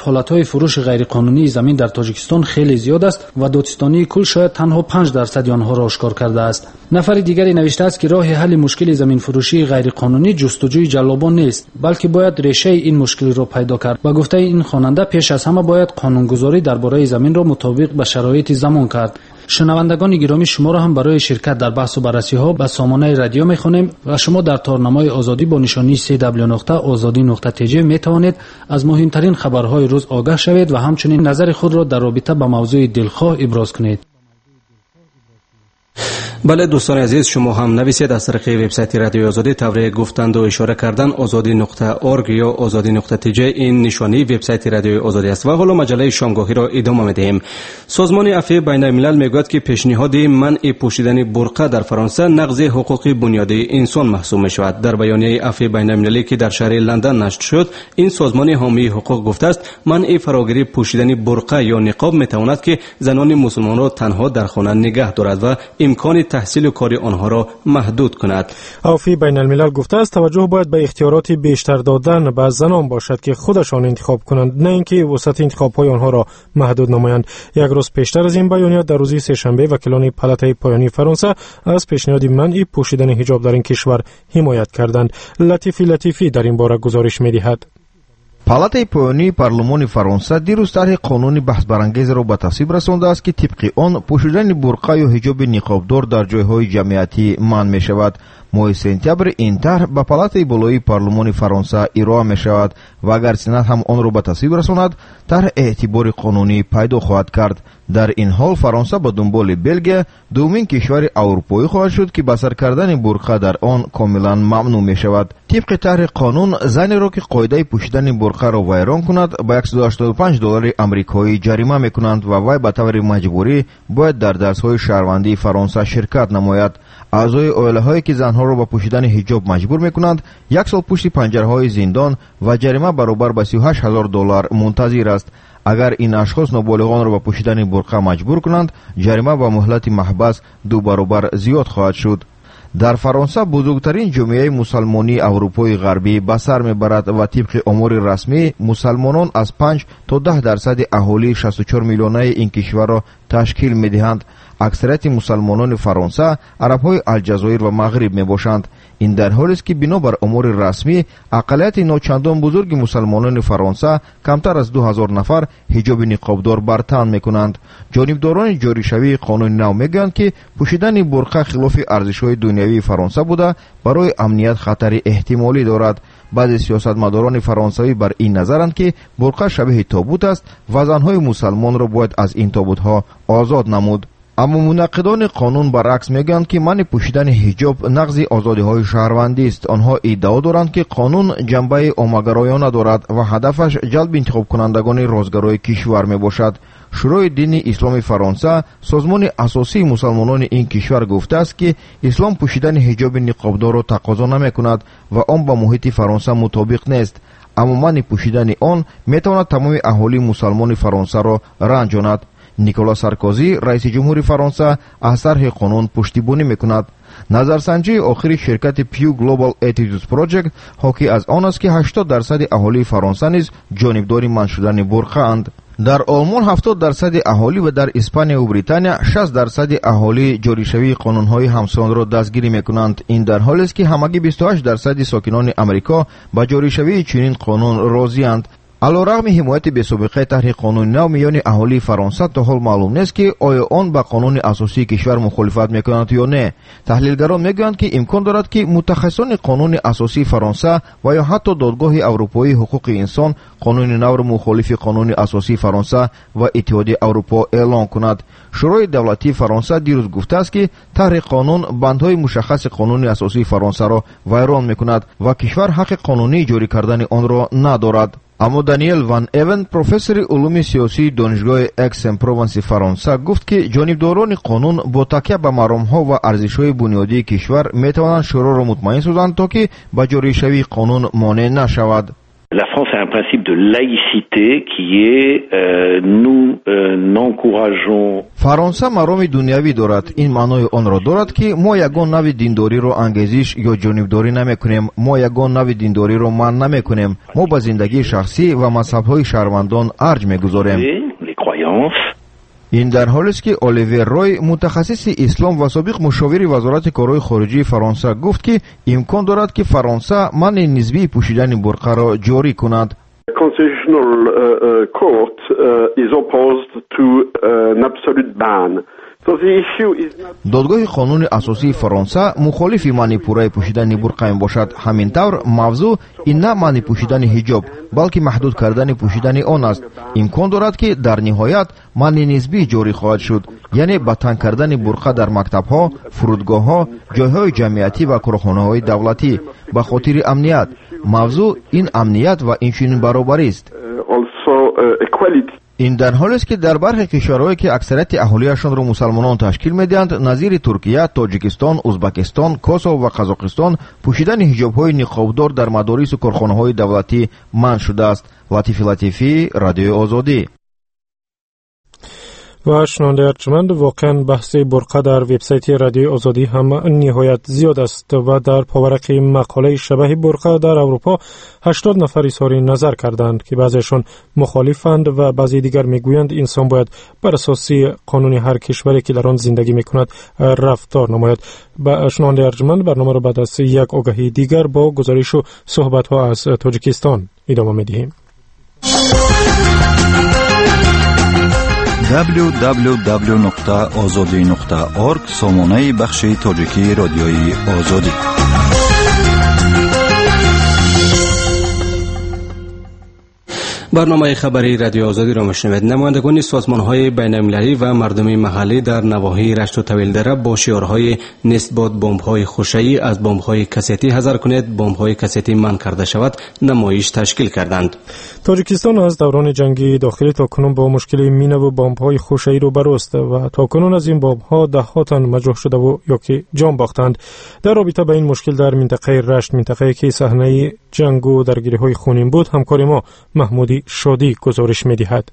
حالتهای فروش غیرقانونی زمین در تاجیکستان خیلی زیاد است و دادستانی کل شاید تنها 5% آنها را آشکار کرده است. نفر دیگری نوشته است که راه حل مشکل زمین فروشی غیرقانونی جستجوی جلابان نیست، بلکه باید ریشه این مشکل را پیدا کرد. با گفته این خواننده پیش از همه باید قانونگذاری درباره زمین را مطابق به شرایط زمان کرد. شنوندگان گرامی، شما را هم برای شرکت در بحث و بررسی ها به سامانه رادیو می‌خوانیم و شما در تارنمای آزادی با نشانی www.azadi.tj می توانید از مهمترین خبرهای روز آگاه شوید و همچنین نظر خود را در رابطه با موضوع دلخواه ابراز کنید. بله دوستان عزیز، شما هم نویسید از طریق وبسایت رادیو آزادی توری گفتند و اشاره کردن azadi.org یا azadi.tj این نشانی وبسایت رادیو آزادی است. و حالا مجله شامگاهی را ادامه می‌دهیم. سازمان عفو بین الملل میگوید که پیشنهاد منع پوشیدن برقع در فرانسه نقض حقوق بنیادی انسان محسوب می‌شود. در بیانیه عفو بین المللی که در شهر لندن نشر شد، این سازمان حامی حقوق گفته است منع فراگیری پوشیدن برقع یا نقاب می‌تواند که زنان مسلمان را تنها در خانه نگه دارد و امکان تحصیل و کار آنها را محدود کند. عفو بین الملل گفته است توجه باید به اختیارات بیشتر دادن به زنان باشد که خودشان انتخاب کنند، نه اینکه وسعت انتخاب‌های آنها را محدود نمایند. یک روز پیشتر از این بیانیه در روز سه‌شنبه وکیلان پالاتای پایانی فرانسه از پیشنهاد منع پوشیدن حجاب در این کشور حمایت کردند. لطیفی در این باره گزارش می‌دهد. پالاتای پایانی پارلمانی فرانسه دیروز طرح قانونی بحث برانگیز را به تصویب رسانده است که طبق آن پوشیدن برقع یا حجاب نقابدار در جایهای جمعیتی منع می شود. ماه سپتامبر این طرح به پالاتای بالای پارلمان فرانسه ارائه می شود و اگر سنات هم آن را به تصویب رساند طرح اعتبار قانونی پیدا خواهد کرد. در این حال فرانسه به دنبال بلژیک دومین کشور اروپایی خواهد شد که بسر کردن برقع در آن کاملا ممنوع می شود. طبق طرح قانون زنی را که قاعده پوشیدن برقع را ویران کند با $185 آمریکایی جریمه می کنند و وی به طور مجبوری باید در درس‌های شهروندی فرانسه شرکت نماید. اعضای عائله هایی که زنها را به پوشیدن حجاب مجبور می کنند 1 سال پشت پنجره‌های زندان و جریمه برابر به $38,000 منتظر است. اگر این اشخاص نابالغان را به پوشیدن برقع مجبور کنند جریمه و مهلت محبس 2 برابر زیاد خواهد شد. در فرانسه بزرگترین جامعه مسلمانی اروپای غربی به سر میبرد و طبق آمار رسمی مسلمانان از 5 تا 10% اهالی 64 میلیونی این کشور را تشکیل میدهند. اکثریت مسلمانان فرانسه عرب‌های الجزایر و مغرب میباشند. این در حالی است که بنابر امور رسمی اقلیت ناچندان بزرگ مسلمانان فرانسه کمتر از 2000 نفر حجاب نقابدار بر تن میکنند. جانبداران جاریشوی قانون نو میگویند که پوشیدن برقع خلاف ارزش‌های دنیوی فرانسه بوده برای امنیت خطر احتمالی دارد. بعضی سیاستمداران فرانسوی بر این نظرند که برقع شبیه تابوت است و زنهای مسلمان را باید از این تابوت‌ها آزاد نمود. اما منقدان قانون برعکس میگویند که منع پوشیدن حجاب نقض آزادی‌های شهروندی است. آنها ادعا دارند که قانون جنبه عامه‌گرایانه دارد و هدفش جلب انتخاب کنندگان رازگرای کشور میباشد. شورای دین اسلام فرانسه سازمان اساسی مسلمانان این کشور گفته است که اسلام پوشیدن حجاب نقابدار را تقاضا نمی‌کند و آن با محیط فرانسه مطابق نیست، اما منع پوشیدن آن میتواند تمام اهالی مسلمان فرانسه را رنجاند. نیکولا سارکوزی رئیس جمهور فرانسه از طرح قانون پشتیبانی میکند. نظرسنجی آخری شرکت پیو گلوبال اتیتودز پروژکت حاکی از آن است که 80% اهالی فرانسه نیز جانبدار منع شدن برقع اند. در آلمان 70% اهالی و در اسپانیا و بریتانیا 60% اهالی جاریشوی قانون‌های همسان را دستگیری می‌کنند. این در حالی است که همگی 28% ساکنان امریکا با جاریشوی چنین قانون راضی‌اند. علیرغم حمایت بی‌سابقه طرح قانون نو میان اهالی فرانسه تا حال معلوم نیست که آیا آن با قانون اساسی کشور مخالفت میکنند یا نه. تحلیلگران میگویند که امکان دارد که متخصصان قانون اساسی فرانسه و یا حتی دادگاه اروپایی حقوق انسان قانون نو را مخالف قانون اساسی فرانسه و اتحادیه اروپا اعلام کند. شورای دولتی فرانسه دیروز گفته است که طرح قانون بندهای مشخص قانون اساسی فرانسه را ویران میکند و کشور حق قانونی جاری کردن آن را ندارد. اما دانیل وان ایون پروفسور علوم سیاسی دانشگاه اکس ام پروانس فرانسه گفت که جانبداران قانون با تکیه به مرام‌ها و ارزش‌های بنیادی کشور میتوانند شورا را مطمئن سازند تا که به جاری شوی قانون مانع نشود. La France a un principe de laïcité qui est nous n'encourageons. فرانسه مرامی دنیوی دارد. این معنای آن را دارد که ما یگان نوع دینداری را انگیزش یا جانبداری نمیکنیم. ما یگان نوع دینداری را منع نمیکنیم. ما به زندگی شخصی و مذهب‌های شهروندان ارج میگذاریم. این در حالی است که الیور روی متخصص اسلام و سابق مشاور وزارت کارهای خارجی فرانسه گفت که امکان دارد که فرانسه منع نسبی پوشیدن برقع را جاری کند. Constitutional court is opposed to an absolute ban. دادگاه قانون اساسی فرانسه مخالف منع پوره پوشیدن برقع باشد. همین طور موضوع این نه منع پوشیدن حجاب بلکه محدود کردن پوشیدن آن است. امکان دارد که در نهایت منع نسبی جاری خواهد شد، یعنی به تنگ کردن برقع در مکتب‌ها، فرودگاه‌ها، جای‌های جمعیتی و کارخانه‌های دولتی به خاطر امنیت. موضوع این امنیت و این برابری است. این در حالی است که در برخی کشورهایی که اکثریت اهالیشان را مسلمانان تشکیل می‌دهند، نظیر ترکیه، تاجیکستان، ازبکستان، کوسوو و قزاقستان، پوشیدن حجاب‌های نقابدار در مدارس و کارخانه‌های دولتی منع شده است. لطیفی، رادیو آزادی. و شنونده ارجمند، واقعا بحث برقع در وبسایت رادیو آزادی هم نهایت زیاد است و در پاورق مقاله شبه برقع در اروپا 80 نفر اظهار نظر کردند که بعضیشان مخالفند و بعضی دیگر میگویند انسان باید بر اساس قانون هر کشوری که در آن زندگی میکند رفتار نماید. با شنونده ارجمند، برنامه را بعد از یک آگهی دیگر با گزارش و صحبت ها از تاجیکستان ادامه میدهیم. www.azadi.org سامانه بخش تاجیکی رادیوی آزادی. برنامه خبری رادیو آزادی را میشنوید. نمایندگان سازمان‌های بین‌المللی و مردم محلی در نواحی رشت و طویلدره با شعارهای نسبت بمب‌های خوشه‌ای از بمب‌های کسیتی حذر کنید، بمب‌های کسیتی منع کرده شود نمایش تشکیل کردند. تاجیکستان از دوران جنگ داخلی تاکنون با مشکل مینه و بمب‌های خوشه‌ای روبرو است و تاکنون از این بمب‌ها ده‌ها تن مجروح شده و یا که جان باختند. در رابطه با این مشکل در منطقه رشت، منطقه‌ای که صحنه جنگ و درگیری‌های خونین بود، همکار ما محمودی شادی گزارش می‌دهد.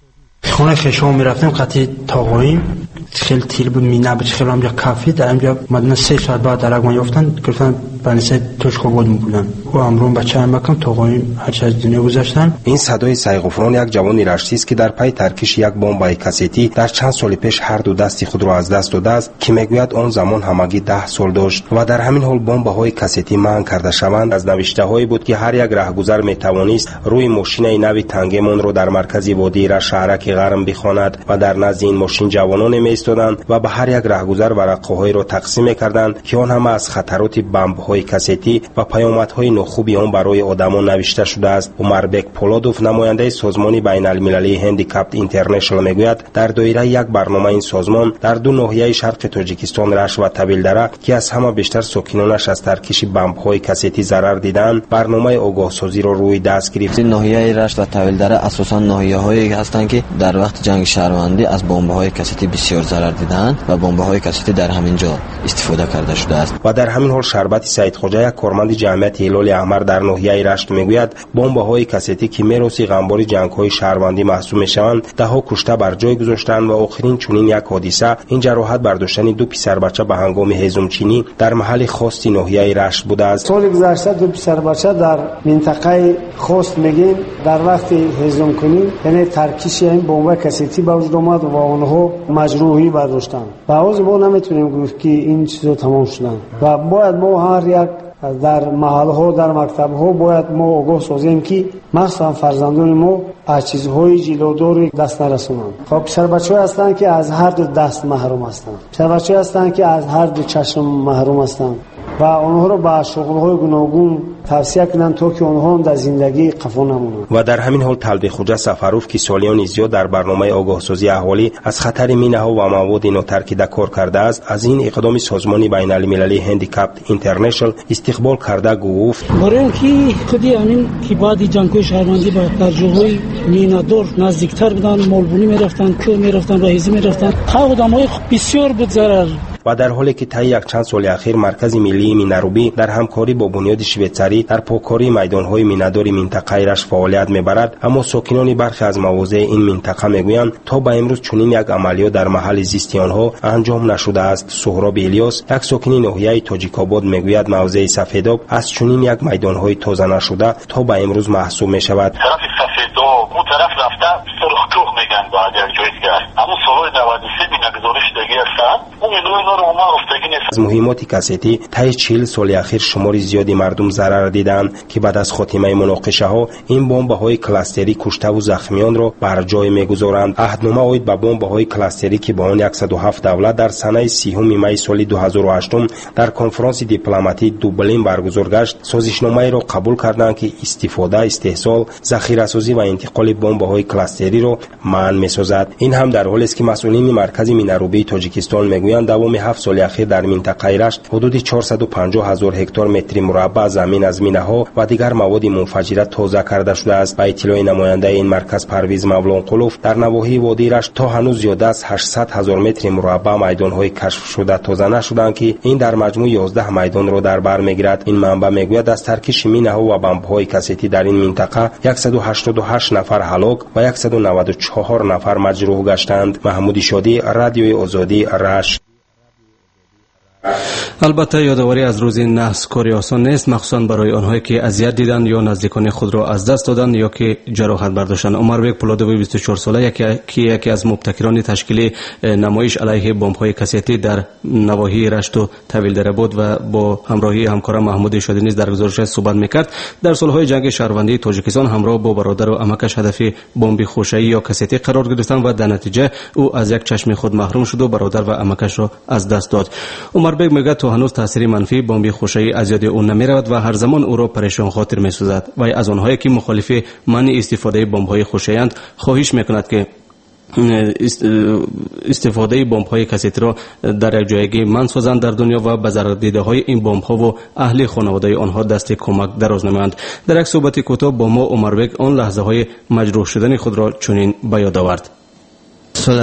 خونه که شما می‌رفتیم قطعی تاقویم خیلی تیل بود، مینه بود، خیلی هم کافی در اینجا مدن 3 ساعت بعد در اگمان یافتن گفتن بنیسه توش خوبود می‌بودن و امرون بچه هم بکن تاقویم هرچی از دنیا گذاشتن. این صدای سیغفران یک جوان رشتی است که در پی ترکیش یک بمب کسیتی در چند سال پیش هر دو دستی خود را از دست داده است که میگوید آن زمان همگی 10 سال داشت و در همین حال بمب‌های کسیتی منع کرده شوند. از نوشته‌هایی بود که هر یک راهگذر میتوانست روی ماشین نوی تنگمان را در مرکز وادی را شهرک غرم بخواند و در نزد این ماشین جوانان می‌ایستادند و به هر یک راهگذر ورقه‌های را تقسیم می‌کردند که آن هم از خطرات بمب‌های کسیتی و پیامدهای ناخوبی آن برای آدمان نوشته شده است. عمربک پولادوف، نماینده سازمان بین‌المللی هندیکاپت اینترنشنال، میگوید در دایره یک برنامه این سازمان در دو ناحیه شرق تاجیکستان رشت و طویلدره که از همه بیشتر ساکنانش از ترکیش بمب‌های کسیتی ضرر دیدند، برنامه آگاهسازی را روی دست گرفت. این ناحیه رشت و طویلدره اساساً ناحیه‌هایی هستند که در وقت جنگ شهروندی از بمب‌های کسیتی بسیار ضرر دیدند و بمب‌های کسیتی در همین جا استفاده کرده شده است. و در همین حال شربت سید خواجه، یک کارمند جمعیت هلال احمر در ناحیه رشت، میگوید بمب‌های کسیتی که میراث غمبار جنگ‌های شهروندی محسوب میشوند، ده‌ها کشته بر جای گذاشتند و آخرین چنین یک حادثه این جراحت برداشتن 2 پسر بچه به هنگام هیزمچینی در محل خاصی ناحیه رشت بوده است. سال گذشته 2 پسر بچه در منطقه خاص میگیم در وقت هیزم کنی یعنی ترکیش این بمب کسیتی به وجود آمد و آنها مجروحی برداشتند. به عوض ما نمیتونیم گفت که این چیزا تمام شدن و باید ما هر یک در محل‌ها در مکتب‌ها باید ما آگاه سازیم که مثلا فرزندان ما از چیزهای جلودار دست نرسونند. خب پسر بچه‌ها هستند که از هر دو دست محروم هستند، پسر بچه‌ها هستند که از هر دو چشم محروم هستند و آنها را به شغل‌های گوناگون توصیه کنند تا که آنها در زندگی قفا نمونند. و در همین حال تلبیح خوجه سفروف که سالیان زیاد در برنامه آگاهسازی اهالی از خطر مینه‌ها و مواد ناترکیده کار کرده است، از این اقدام سازمان بین‌المللی هندیکاپت اینترنشنال استقبال کرده گفت برای اینکه خودی همین که بعد جنگ‌های شهروندی با تجربه‌های مینه‌دار نزدیکتر بودن، مالبونی می‌رفتن، کو می‌رفتن، راهیزی می‌رفتن، ها آدم‌های بسیار بود ضرر. و در حالی که طی یک چند سال اخیر مرکز ملی میناروبی در همکاری با بنیاد شویتزری در پاککاری میدان‌های میناداری منطقه رشت فعالیت می‌برد، اما ساکنان برخی از مواضع این منطقه میگویند تا به امروز چنین یک عملیات در محل زیستی آنها انجام نشده است. سهراب الیاس، یک ساکن ناحیه تاجیک‌آباد، میگوید موضع سفیداب از چنین یک میدان‌های تازه نشده تا به امروز محسوب می‌شود. طرف سفیداب اون طرف رفته سرخکوه میگن بعد یک جایی که اما سالهای 93 بینگذارش دیگه هستن اون اینا رو ما افتگی نیست. از مهمات کاستی طی 40 سال اخیر شمار زیادی مردم ضرر دیدند که بعد از خاتمه مناقشه ها این بمب‌های کلاستری کشته و زخمیان را بر جای میگذارند. عهدنامه اوید به بمب‌های کلاستری که با آن 107 دولت در سنه 30 می سال 2008 در کنفرانس دیپلماتیک دوبلین برگزار گشت سازشنامه را قبول کردند که استفاده، استحصال، ذخیره‌سازی و انتقال بمب‌های کلاستری را منع می‌سازد. این هم در حالی است که مسئولین مرکز میناروبی تاجیکستان میگویند دوام 7 سال اخیر در منطقه رشت حدود 450,000 هکتار متر مربع زمین از مینه‌ها و دیگر مواد منفجره تازه کرده شده است. با اطلاع نماینده این مرکز پرویز مولانقلوف، در نواحی وادی رشت تا هنوز زیاده از 800,000 متر مربع میدان‌های کشف شده تازه نشدند که این در مجموع 11 میدان را در بر میگیرد. این منبع میگوید از ترکیش مینه‌ها و بمب‌های کاستی در این منطقه 188 نفر هلاک و 194 نفر مجروح گشتند. محمود شادی، رادیوی آزادی، رشت. البته یادآوری از روز نحس کاری آسان نیست، مخصوصا برای آنهایی که اذیت دیدند یا نزدیکان خود را از دست دادند یا که جراحت برداشتند. عمربک پولادوی 24 ساله یکی از مبتکران تشکیل نمایش علیه بمب‌های کاستی در نواحی رشت و طویلدره بود و با همراهی همکارم محمود شادی نیز در گزارش صحبت می‌کرد. در سال‌های جنگ شهروندی تاجیکستان همراه با برادر و عمکش هدف بمب خوشه‌ای یا کاستی قرار گرفتند و در نتیجه او از یک چشم خود محروم شد و برادر و عمکش را از دست داد. عمربک میگه تا هنوز تاثیر منفی بمب خوشه‌ای از یاد او نمیرود و هر زمان او را پریشان خاطر می‌سازد و از آنهایی که مخالف منع استفاده بمب‌های خوشه‌ای‌اند خواهش می‌کند که استفاده بمب‌های کاستی را در یک جایگی منع سازند در دنیا و به ضرردیده‌های این بمب‌ها و اهل خانواده آنها دست کمک دراز نمایند. در یک صحبت کوتاه با ما عمربک آن لحظه‌های مجروح شدن خود را چنین به یاد آورد. سال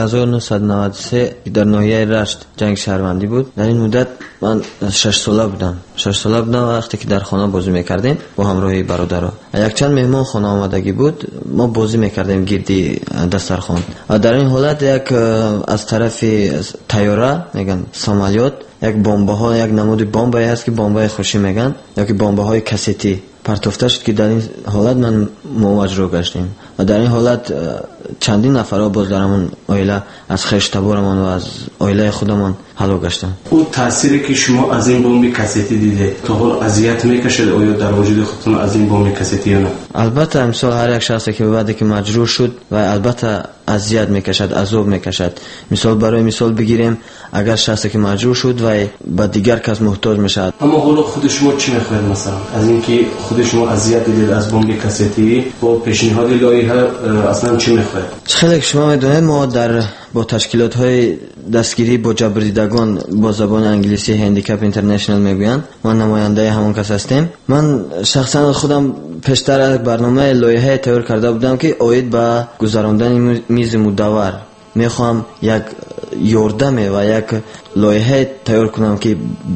1993 در ناحیه رشت جنگ شهروندی بود. در این مدت من 6 ساله بودم وقتی که در خانه بازی میکردیم با همراهی برادرها. یک چند مهمان خانه آمدگی بود، ما بازی میکردیم گردی دسترخوان و در این حالت یک از طرف طیاره میگن سامالیات یک بمب‌ها، یک نمود بمبایی هست که بمبای خوشی میگن یا که بمب‌های کاستی پرتافته شد که در این حالت من مجروح گشتیم و در این حالت چندین نفرها باز در همون عائله از خشتبارمان و از عائله خودمان هلاک گشتند. اون تأثیری که شما از این بمب کاستی دیده تا حال اذیت میکشد آیا در وجود خودتون از این بمب کاستی یا نه؟ البته امسال هر یک شخصی که بعد که مجروح شد و البته اذیت میکشد، عذاب میکشد. برای مثال بگیریم اگر شخصی که مجروح شد و به دیگر کس محتاج میشد. اما حالا خود شما چی میخواید مثلا از اینکه خود شما اذیت دیدید از بمب کاستی با پیشنهاد لایحه اصلا چی میخواید؟ خیلی شما میدونید ما با تشکیلات های دستگیری با جبریدگان با زبان انگلیسی هندیکپ اینترنشنال میگویند، ما نماینده همون کس هستیم. من شخصا خودم پیشتر از برنامه لایحه تیار کرده بودم که اوید به گذراندن میز مدور میخوام یک یاردم و یک لایحه تیار کنم که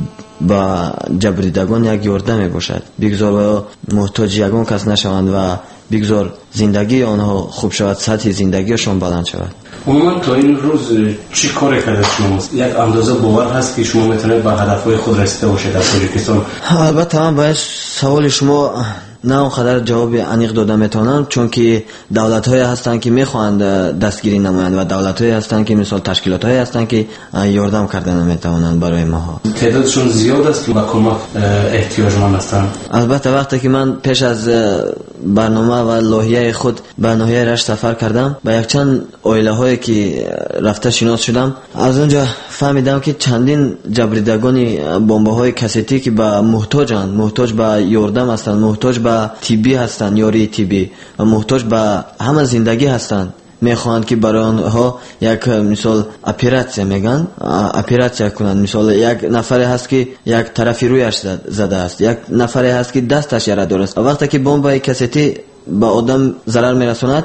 با جبریدگان یک یاردم باشد، بگذار محتاج یگان کس نشوند و بگذار زندگی آنها خوب شود، سطح زندگیشان بلند شود. عموما تا این روز چی کار کرده شما؟ یک اندازه باور هست که شما میتونید به هدفهای خود رسیده باشید در تاجیکستان؟ البته من باید سوال شما نه اونقدر جواب عمیق داده میتونم، چون که دولت های هستن که میخواهند دستگیری نمایند و دولت های هستن که مثال تشکیلات های هستن که یاردم کردن نمیتونند برای ما. تعدادشون زیاد است و کمک احتیاجمند هستند. البته وقتی که من پیش از برنامه و لایحه خود به ناحیه رشت سفر کردم با یک چند عائله هایی که رفته شناس شدم، از اونجا فهمیدم که چندین جبریدگان بمب های کاستی که به محتاج به یاردم هستند، محتاج به تیبی هستند، یاری تیبی و محتاج به همه زندگی هستند، میخواهند که برای آنها یک مثال اپراتسیا میگن، اپراتسیا کنند. مثال یک نفر هست که یک طرفی رویش زده است، یک نفر هست که دستش یره داره است و وقتی که بمب کاستی به آدم ضرر میرساند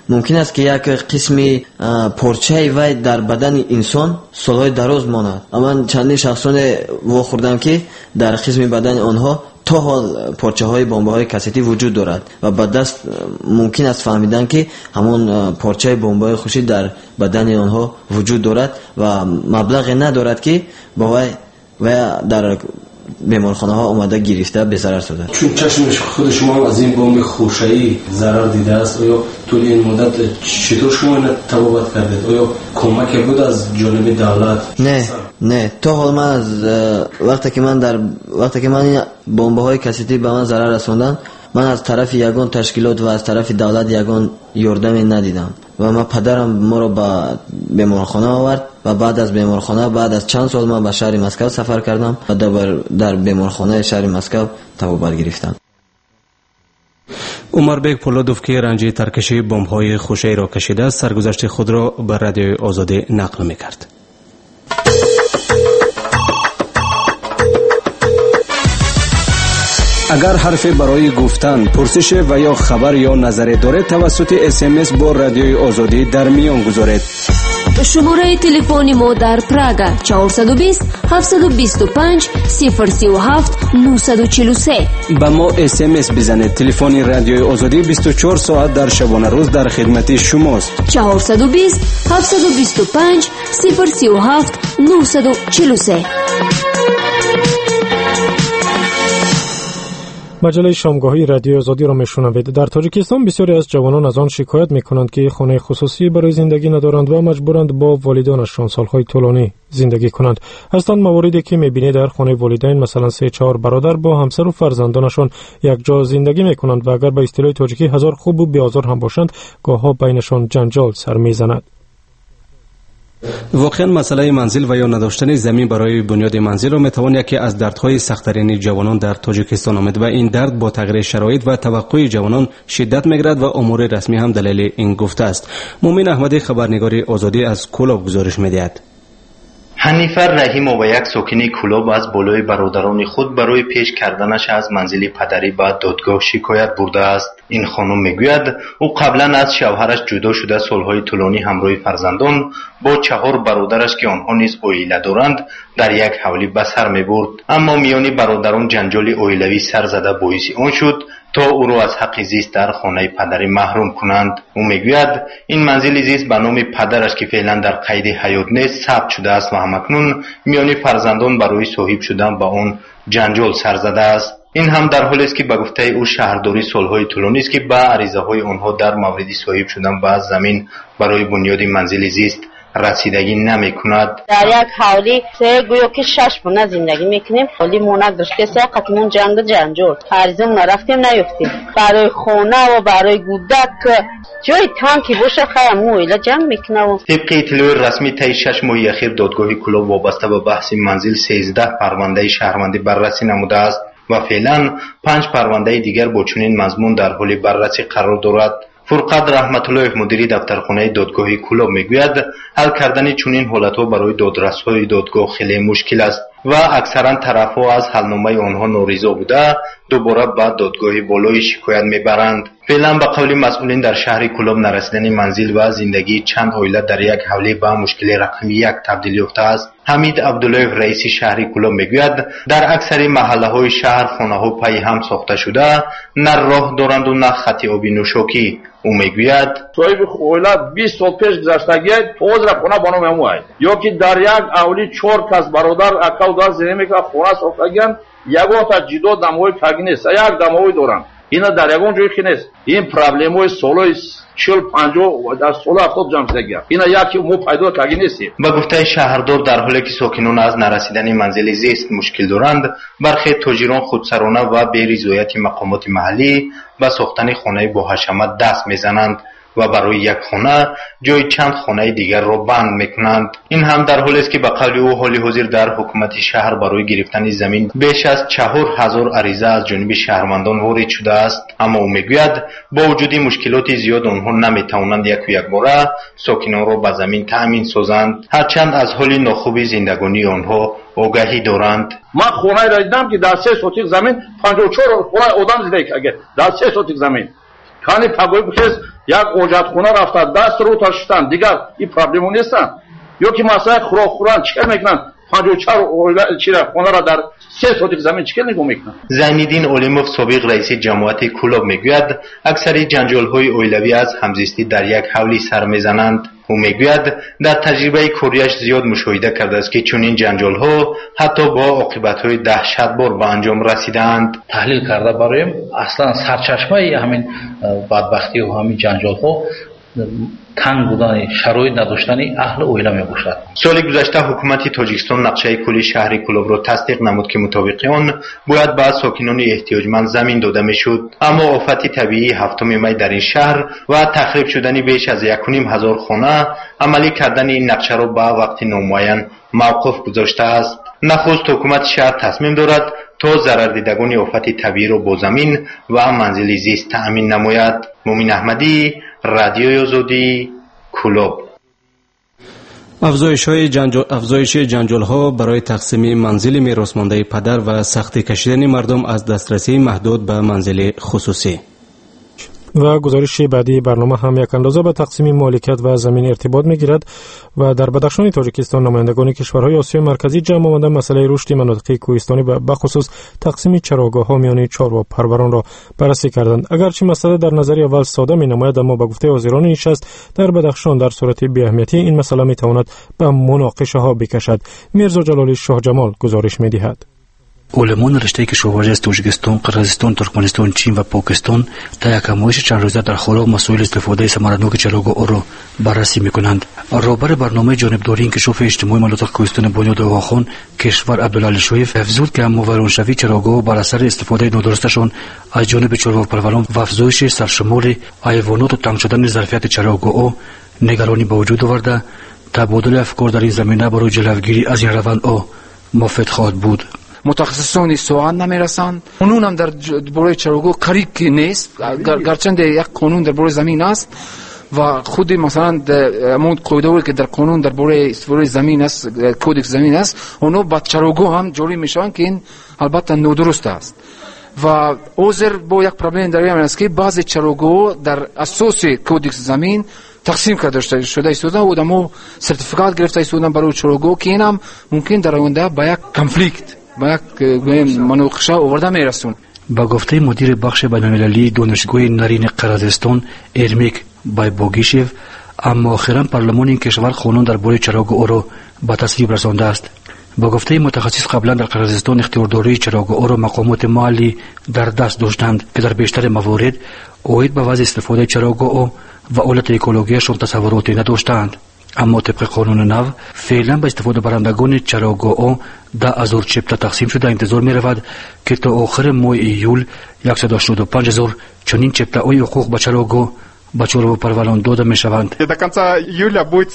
ممکن است که یک قسمی پارچه وای در بدن انسان سالهای دراز ماند. اما چندین شخصان واخوردم که در قسم بدن آنها تا حال پارچه های بمب های کاستی وجود دارد و به دست ممکن است فهمیدن که همون پارچه بمب های خورشید در بدن آنها وجود دارد و مبلغی ندارد که با و در بیمارخانه ها اومده گرفته به ضرر شده. چون چشمش خود شما از این بمب خوشایی ضرر دیده است، آیا طول این مدت چطور شما اینو تبابت کردید؟ آیا کمک بود از جانب دولت؟ نه تا حال من از وقتی که من این بمب های کاستی به من ضرر رسوندن، من از طرف یگان تشکیلات و از طرف دولت یگان یاردمی ندیدم و من پدرم ما رو به بیمارخانه آورد و بعد از بیمارخانه بعد از چند سال من به شهر مسکو سفر کردم و در بیمارخانه شهر مسکو تبابت گرفتم. عمربک پولادوف که رنج ترکشی بمب های خوشایی را کشیده است، سرگذشت خود را به رادیوی آزادی نقل می‌کرد. اگر حرفی برای گفتن، پرسش و یا خبر یا نظری دارید توسط SMS با رادیوی آزادی در میان گذارید. شماره تلفن ما در پراگ 420 725 037 943. با ما SMS بزنید. تلفن رادیوی آزادی 24 ساعت در شبانه روز در خدمت شماست. 420 725 037 943. مجله شامگاهی رادیو آزادی را میشنوید. در تاجیکستان بسیاری از جوانان از آن شکایت میکنند که خانه خصوصی برای زندگی ندارند و مجبورند با والدانشان سالهای طولانی زندگی کنند. هستند مواردی که میبینید در خانه والدین مثلا 3-4 برادر با همسر و فرزندانشان یک جا زندگی میکنند و اگر به اصطلاح تاجیکی هزار خوب و بیازار هم باشند گاهها بینشان جنجال سر میزند. واقعا مسئله منزل و یا نداشتن زمین برای بنیاد منزل را میتوان یکی از دردهای سخت‌ترین جوانان در تاجیکستان آمد و این درد با تغییر شرایط و توقع جوانان شدت میگیرد و امور رسمی هم دلیل این گفته است. مومن احمدی خبرنگار آزادی از کولاب گزارش میدهد. حنیفه رحیمووا یک ساکن کولاب از بالای برادران خود برای پیش کردنش از منزل پدری به دادگاه شکایت برده است. این خانم میگوید او قبلا از شوهرش جدا شده سالهای طولانی همراه فرزندان با 4 برادرش که آنها نیز عائله دارند در یک حولی به سر میبرد، اما میان برادران جنجال عائلوی سر زده باعث آن شد تا او را از حق زیست در خانه پدری محروم کنند. او میگوید این منزل زیست به نام پدرش که فعلا در قید حیات نیست ثبت شده است و همکنون میان فرزندان برای صاحب شدن به آن جنجال سر زده است. این هم در حالی است که به گفته او شهرداری سالهای طولانی است که به عریضه های آنها در مورد صاحب شدن به زمین برای بنیاد منزل زیست رسیدگی نمی کند. در یک حولی گویا که 6 مونه زندگی میکنیم. حالی مونک داشته ساقتمون جنجال عریضه مونه رفتیم نیفتیم برای خونه و برای گودک جای تانکی باشه خیلی مویله جنگ میکنه. طبق اطلاع رسمی طی 6 ماه اخیر دادگاه کولاب وابسته به بحث منزل 13 پرونده شهروندی بررسی نموده است و فعلا 5 پرونده دیگر با چنین مضمون در حال بررسی قرار دارد. فرقد رحمت الله مدیری دفترخانه دادگاه کولاب میگوید حل کردن چنین حالتها برای دادرس‌های دادگاه خیلی مشکل است و اکثرا طرف‌ها از حلنامه آنها نارضا بوده دوباره به دادگاه بالای شکایت میبرند. فعلا به قول مسئولین در شهر کولاب نرسیدن منزل و زندگی چند عائله در یک حوله به مشکل رقم 1 تبدیل یافته است. حمید عبدالله رئیس شهر کولاب میگوید در اکثر محله‌های شهر خانه‌ها پای هم ساخته شده، نه راه دارند و نه خط آبی نوشاکی. او میگوید صاحب عائله 20 سال پیش گذشتگی پوز را خانه بانو میموید یا که در یک حولی 4 کس برادر اکل دار زندگی که خانه ساختگیان یگان تا جدا دموی کاگی نیست، یک دموی دارند. اینا در یگان جایی که نیست. این پرابلم‌های سالای 40-50 و در سال 70 جمع شدگی. اینا یکی مو پیدا کاگی نیست. با گفته شهردار در حالی که ساکنان از نرسیدن منزل زیست مشکل دارند، برخی تاجران خودسرانه و بی رضایت مقامات محلی به ساختن خانه با حشمت دست میزنند و برای یک خانه جای چند خانه دیگر را بند میکنند. این هم در حالی است که به قول او حالی حاضر در حکومت شهر برای گرفتن زمین بیش از 4000 عریضه از جانب شهروندان وارد شده است، اما او میگوید با وجود مشکلات زیاد آنها نمیتوانند یک باره ساکنان را به زمین تأمین سازند، هرچند از حال ناخوب زندگانی آنها آگاهی دارند. من خانه را دیدم که در 3 سوتیک زمین 54 خانه آدم زندگی کرده در 3 سوتیک زمین. کانی پگوی بخیز یک اوجات خونه رفته دست رو تاشتن دیگر این پرابلمو نیستن یا که مثلا خوران چیکار میکنن 54 چیرا خونه را در 3 سوتیک زمین چیکار نگو میکنن. زینالدین اولیموف سابق رئیس جماعت کلوب میگوید اکثر جنجال‌های اویلوی از همزیستی در یک حولی سر میزنند. او میگوید در تجربه کوریاش زیاد مشاهده کرده است که چنین جنجال‌ها حتی با عاقبت‌های دهشتبار به انجام رسیدند. تحلیل کرده برایم اصلا سرچشمه همین بدبختی و همین جنجال‌ها تنگ بودن شرایط نداشتن اهل اویلا می باشد. سال گذشته حکومت تاجیکستان نقشه کلی شهر کلوب را تصدیق نمود که مطابق آن باید به ساکنان احتیاجمند زمین داده میشد، اما آفت طبیعی 7 می در این شهر و تخریب شدن بیش از 1,500 خانه عملی کردن این نقشه را به وقت نامعین موقوف گذاشته است. نخست حکومت شهر تصمیم دارد تا ضرر دیدگان آفت طبیعی را با زمین و منزل زیست تأمین نماید. مومین احمدی، رادیوی آزادی، کلوب. افزایش جنجال‌ها برای تقسیم منزل میراث‌مانده پدر و سختی کشیدن مردم از دسترسی محدود به منزل خصوصی. و گزارش بعدی برنامه هم یک اندازه به تقسیم مالکیت و زمین ارتباط می‌گیرد و در بدخشان تاجیکستان نمایندگان کشورهای آسیای مرکزی جمع آمدند مسئله رشد مناطق کوهستانی به خصوص تقسیم چراگاه‌ها میان چاروا پروران را بررسی کردند. اگرچه مسئله در نظر اول ساده می‌نماید، اما با گفته حاضران نشست در بدخشان در صورت بی‌اهمیتی این مسئله می‌تواند به مناقشه‌ها بکشد. میرزا جلالی شاه جمال گزارش می‌دهد. علمان رشته کشاورزی از تاجیکستان، قرغیزستان، ترکمنستان، چین و پاکستان تا یک همایش چند روزه در خلا مسائل استفاده ثمرناک چراگاه را بررسی می‌کنند. رهبر برنامه جانبداری انکشاف اجتماعی مناطق کوهستان بنیاد آقاخان کشور عبدالعلی شایف افزود که مورانشوی چراگاه بر اثر استفاده نادرستشان از جانب چارواپروران و افزایش سرشمار حیوانات و تنگ شدن ظرفیت چراگاه نگرانی به وجود آورده. تبادل افکار در این زمینه برای جلوگیری از این روند مفید خواهد بود. متخصصانی سوغان نمیرسند. قانون هم در برای چراگاه کریک نیست، گرچند یک قانون در برای زمین است و خود مثلا همون قاعده‌ای که در قانون در برای زمین است، کدکس زمین است، اونو با چراگاه هم جاری میشن که این البته نادرست است و عذر با یک پرابلم در این است که بعضی چراگاه در اساس کدکس زمین تقسیم کرده شده است و دمو سرتیفیکات گرفته است برای چراگاه که اینم ممکن در آینده با یک کانفلیکت با یک مناقشه آورده میرسون. با گفته مدیر بخش بین‌المللی دانشگاه نرین قرغیزستان ارمیک بایبوگیشیو، اما آخرا پارلمان این کشور قانون درباره چراگاه را به تصویب رسانده است. با گفته متخصص قبلا در قرغیزستان اختیارداری چراگاه را مقامات محلی در دست داشتند که در بیشتر موارد اوید به وضع استفاده چراگاه و حالت اکولوژیشان تصوراتی نداشتند، اما طبق قانون نو فعلا به استفاده برندگان چراگاه 10,000 چپتا تقسیم شده انتظار می رود که تا آخر ماه ایول 185,000 چنین چپتاهای حقوق به چراگاه به چارواپروران داده می شوند. До конца июля будет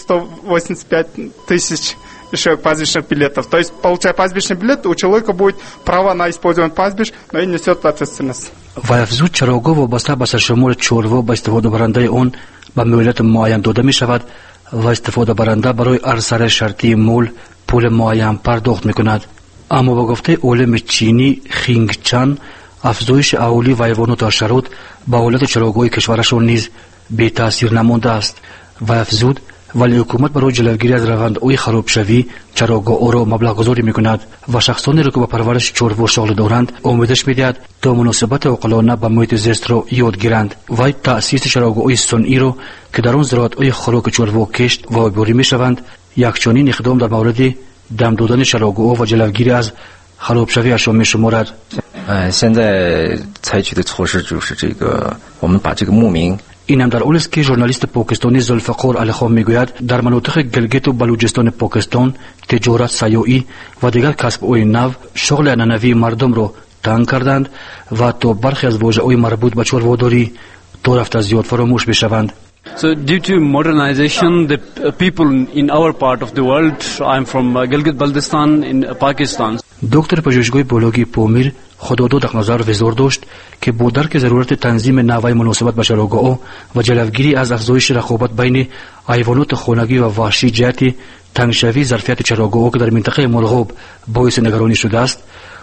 185 тысяч еще пастбищных билетов. То есть, получая пастбищный билет, у человека будет право на использование пастбищ, но и несет ответственность. و افزود چراگاه وابسته به سرشمار چاروا به استفاده برنده آن به مهلت معین داده می شود و استفاده برنده برای هر سر شرطی مول پول معین پرداخت می کند. اما با گفته علم چینی خینگ چن افزایش اهالی و حیوانات حشرات به حالت چراگاه کشورشان نیز بی تاثیر نمانده است و افزود ولی حکومت برای جلوگیری از روندهای خرابشوی چراگاه را مبلغ گذاری می کند و شخصانی را که به پرورش چاروا شغل دارند امیدش می‌دهد تا مناسبت عاقلانه به محیط زیست را یاد گیرند و تأسیس چراگاه‌های صنعی را که در آن زراعت‌های خوراک چاروا کشت و آبیاری می‌شوند یک چنین اقدام در مورد دم دادن چراگاه‌ها و جلوگیری از خرابشوی‌شان می‌شمارد. 现在采取的措施就是这个我们把这个牧民 این هم در حالی است که ژورنالیست پاکستانی ذوالفقار علیخان میگوید در مناطق گلگیت و بلوچستان پاکستان تجارت، سیاحی و دیگر کسب‌های نو شغل عنعنوی مردم را تنگ کردند و تا برخی از واژه‌های مربوط به چارواداری تا رفته زیاد فراموش بشوند. So due to modernization, the people in our part of the world, I'm from Gilgit-Baltistan in Pakistan. دکتر پژوهشگاه بیولوژی پامیر خداداد در نظر وزار داشت که با درک ضرورت تنظیم نوع مناسبت به چراگاه و جلوگیری از افزایش رقابت بین حیوانات خانگی و وحشی جهت تنگشوی ظرفیت چراگاه که در منطقه مرغاب باعث نگرانی شده است،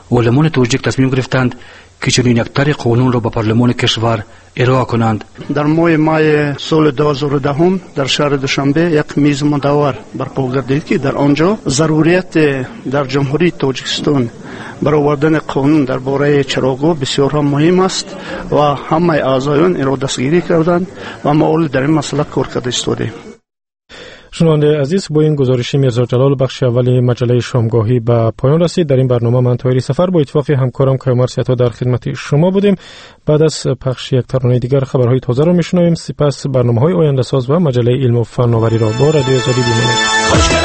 علمان توجیک تصمیم گرفتند که چنین یک طرح قانون را به پارلمان کشور ارائه کنند. در ماه مای سال 2010 در شهر دوشنبه یک میز مدور برپا گردید که در آنجا ضروریت در جمهوری تاجیکستان برآوردن قانون درباره چراغ‌ها بسیار مهم است و همه اعضایان این را دستگیری کردند و ما در این مسئله کار کرده ایستادیم. شنونده عزیز، با این گزارش میرزا جلال بخش اولی مجله شامگاهی به پایان رسید. در این برنامه من طاهری سفر با اتفاق همکارم کیومرث عطا در خدمت شما بودیم. بعد از پخش یک ترانه دیگر خبرهای تازه را میشنویم. سپس برنامه‌های آینده ساز و مجله علم و فناوری را با رادیو آزادی ببینید.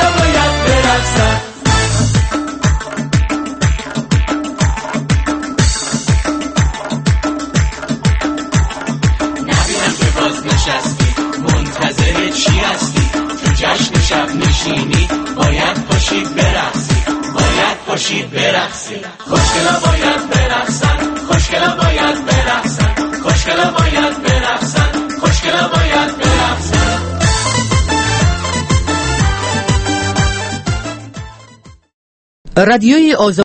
جشن شب نشینی باید پاشید برقصی، باید پاشید برقصی. خوشگلا باید برقصن، خوشگلا باید برقصن، خوشگلا باید برقصن، خوشگلا باید برقصن. رادیوی آزادی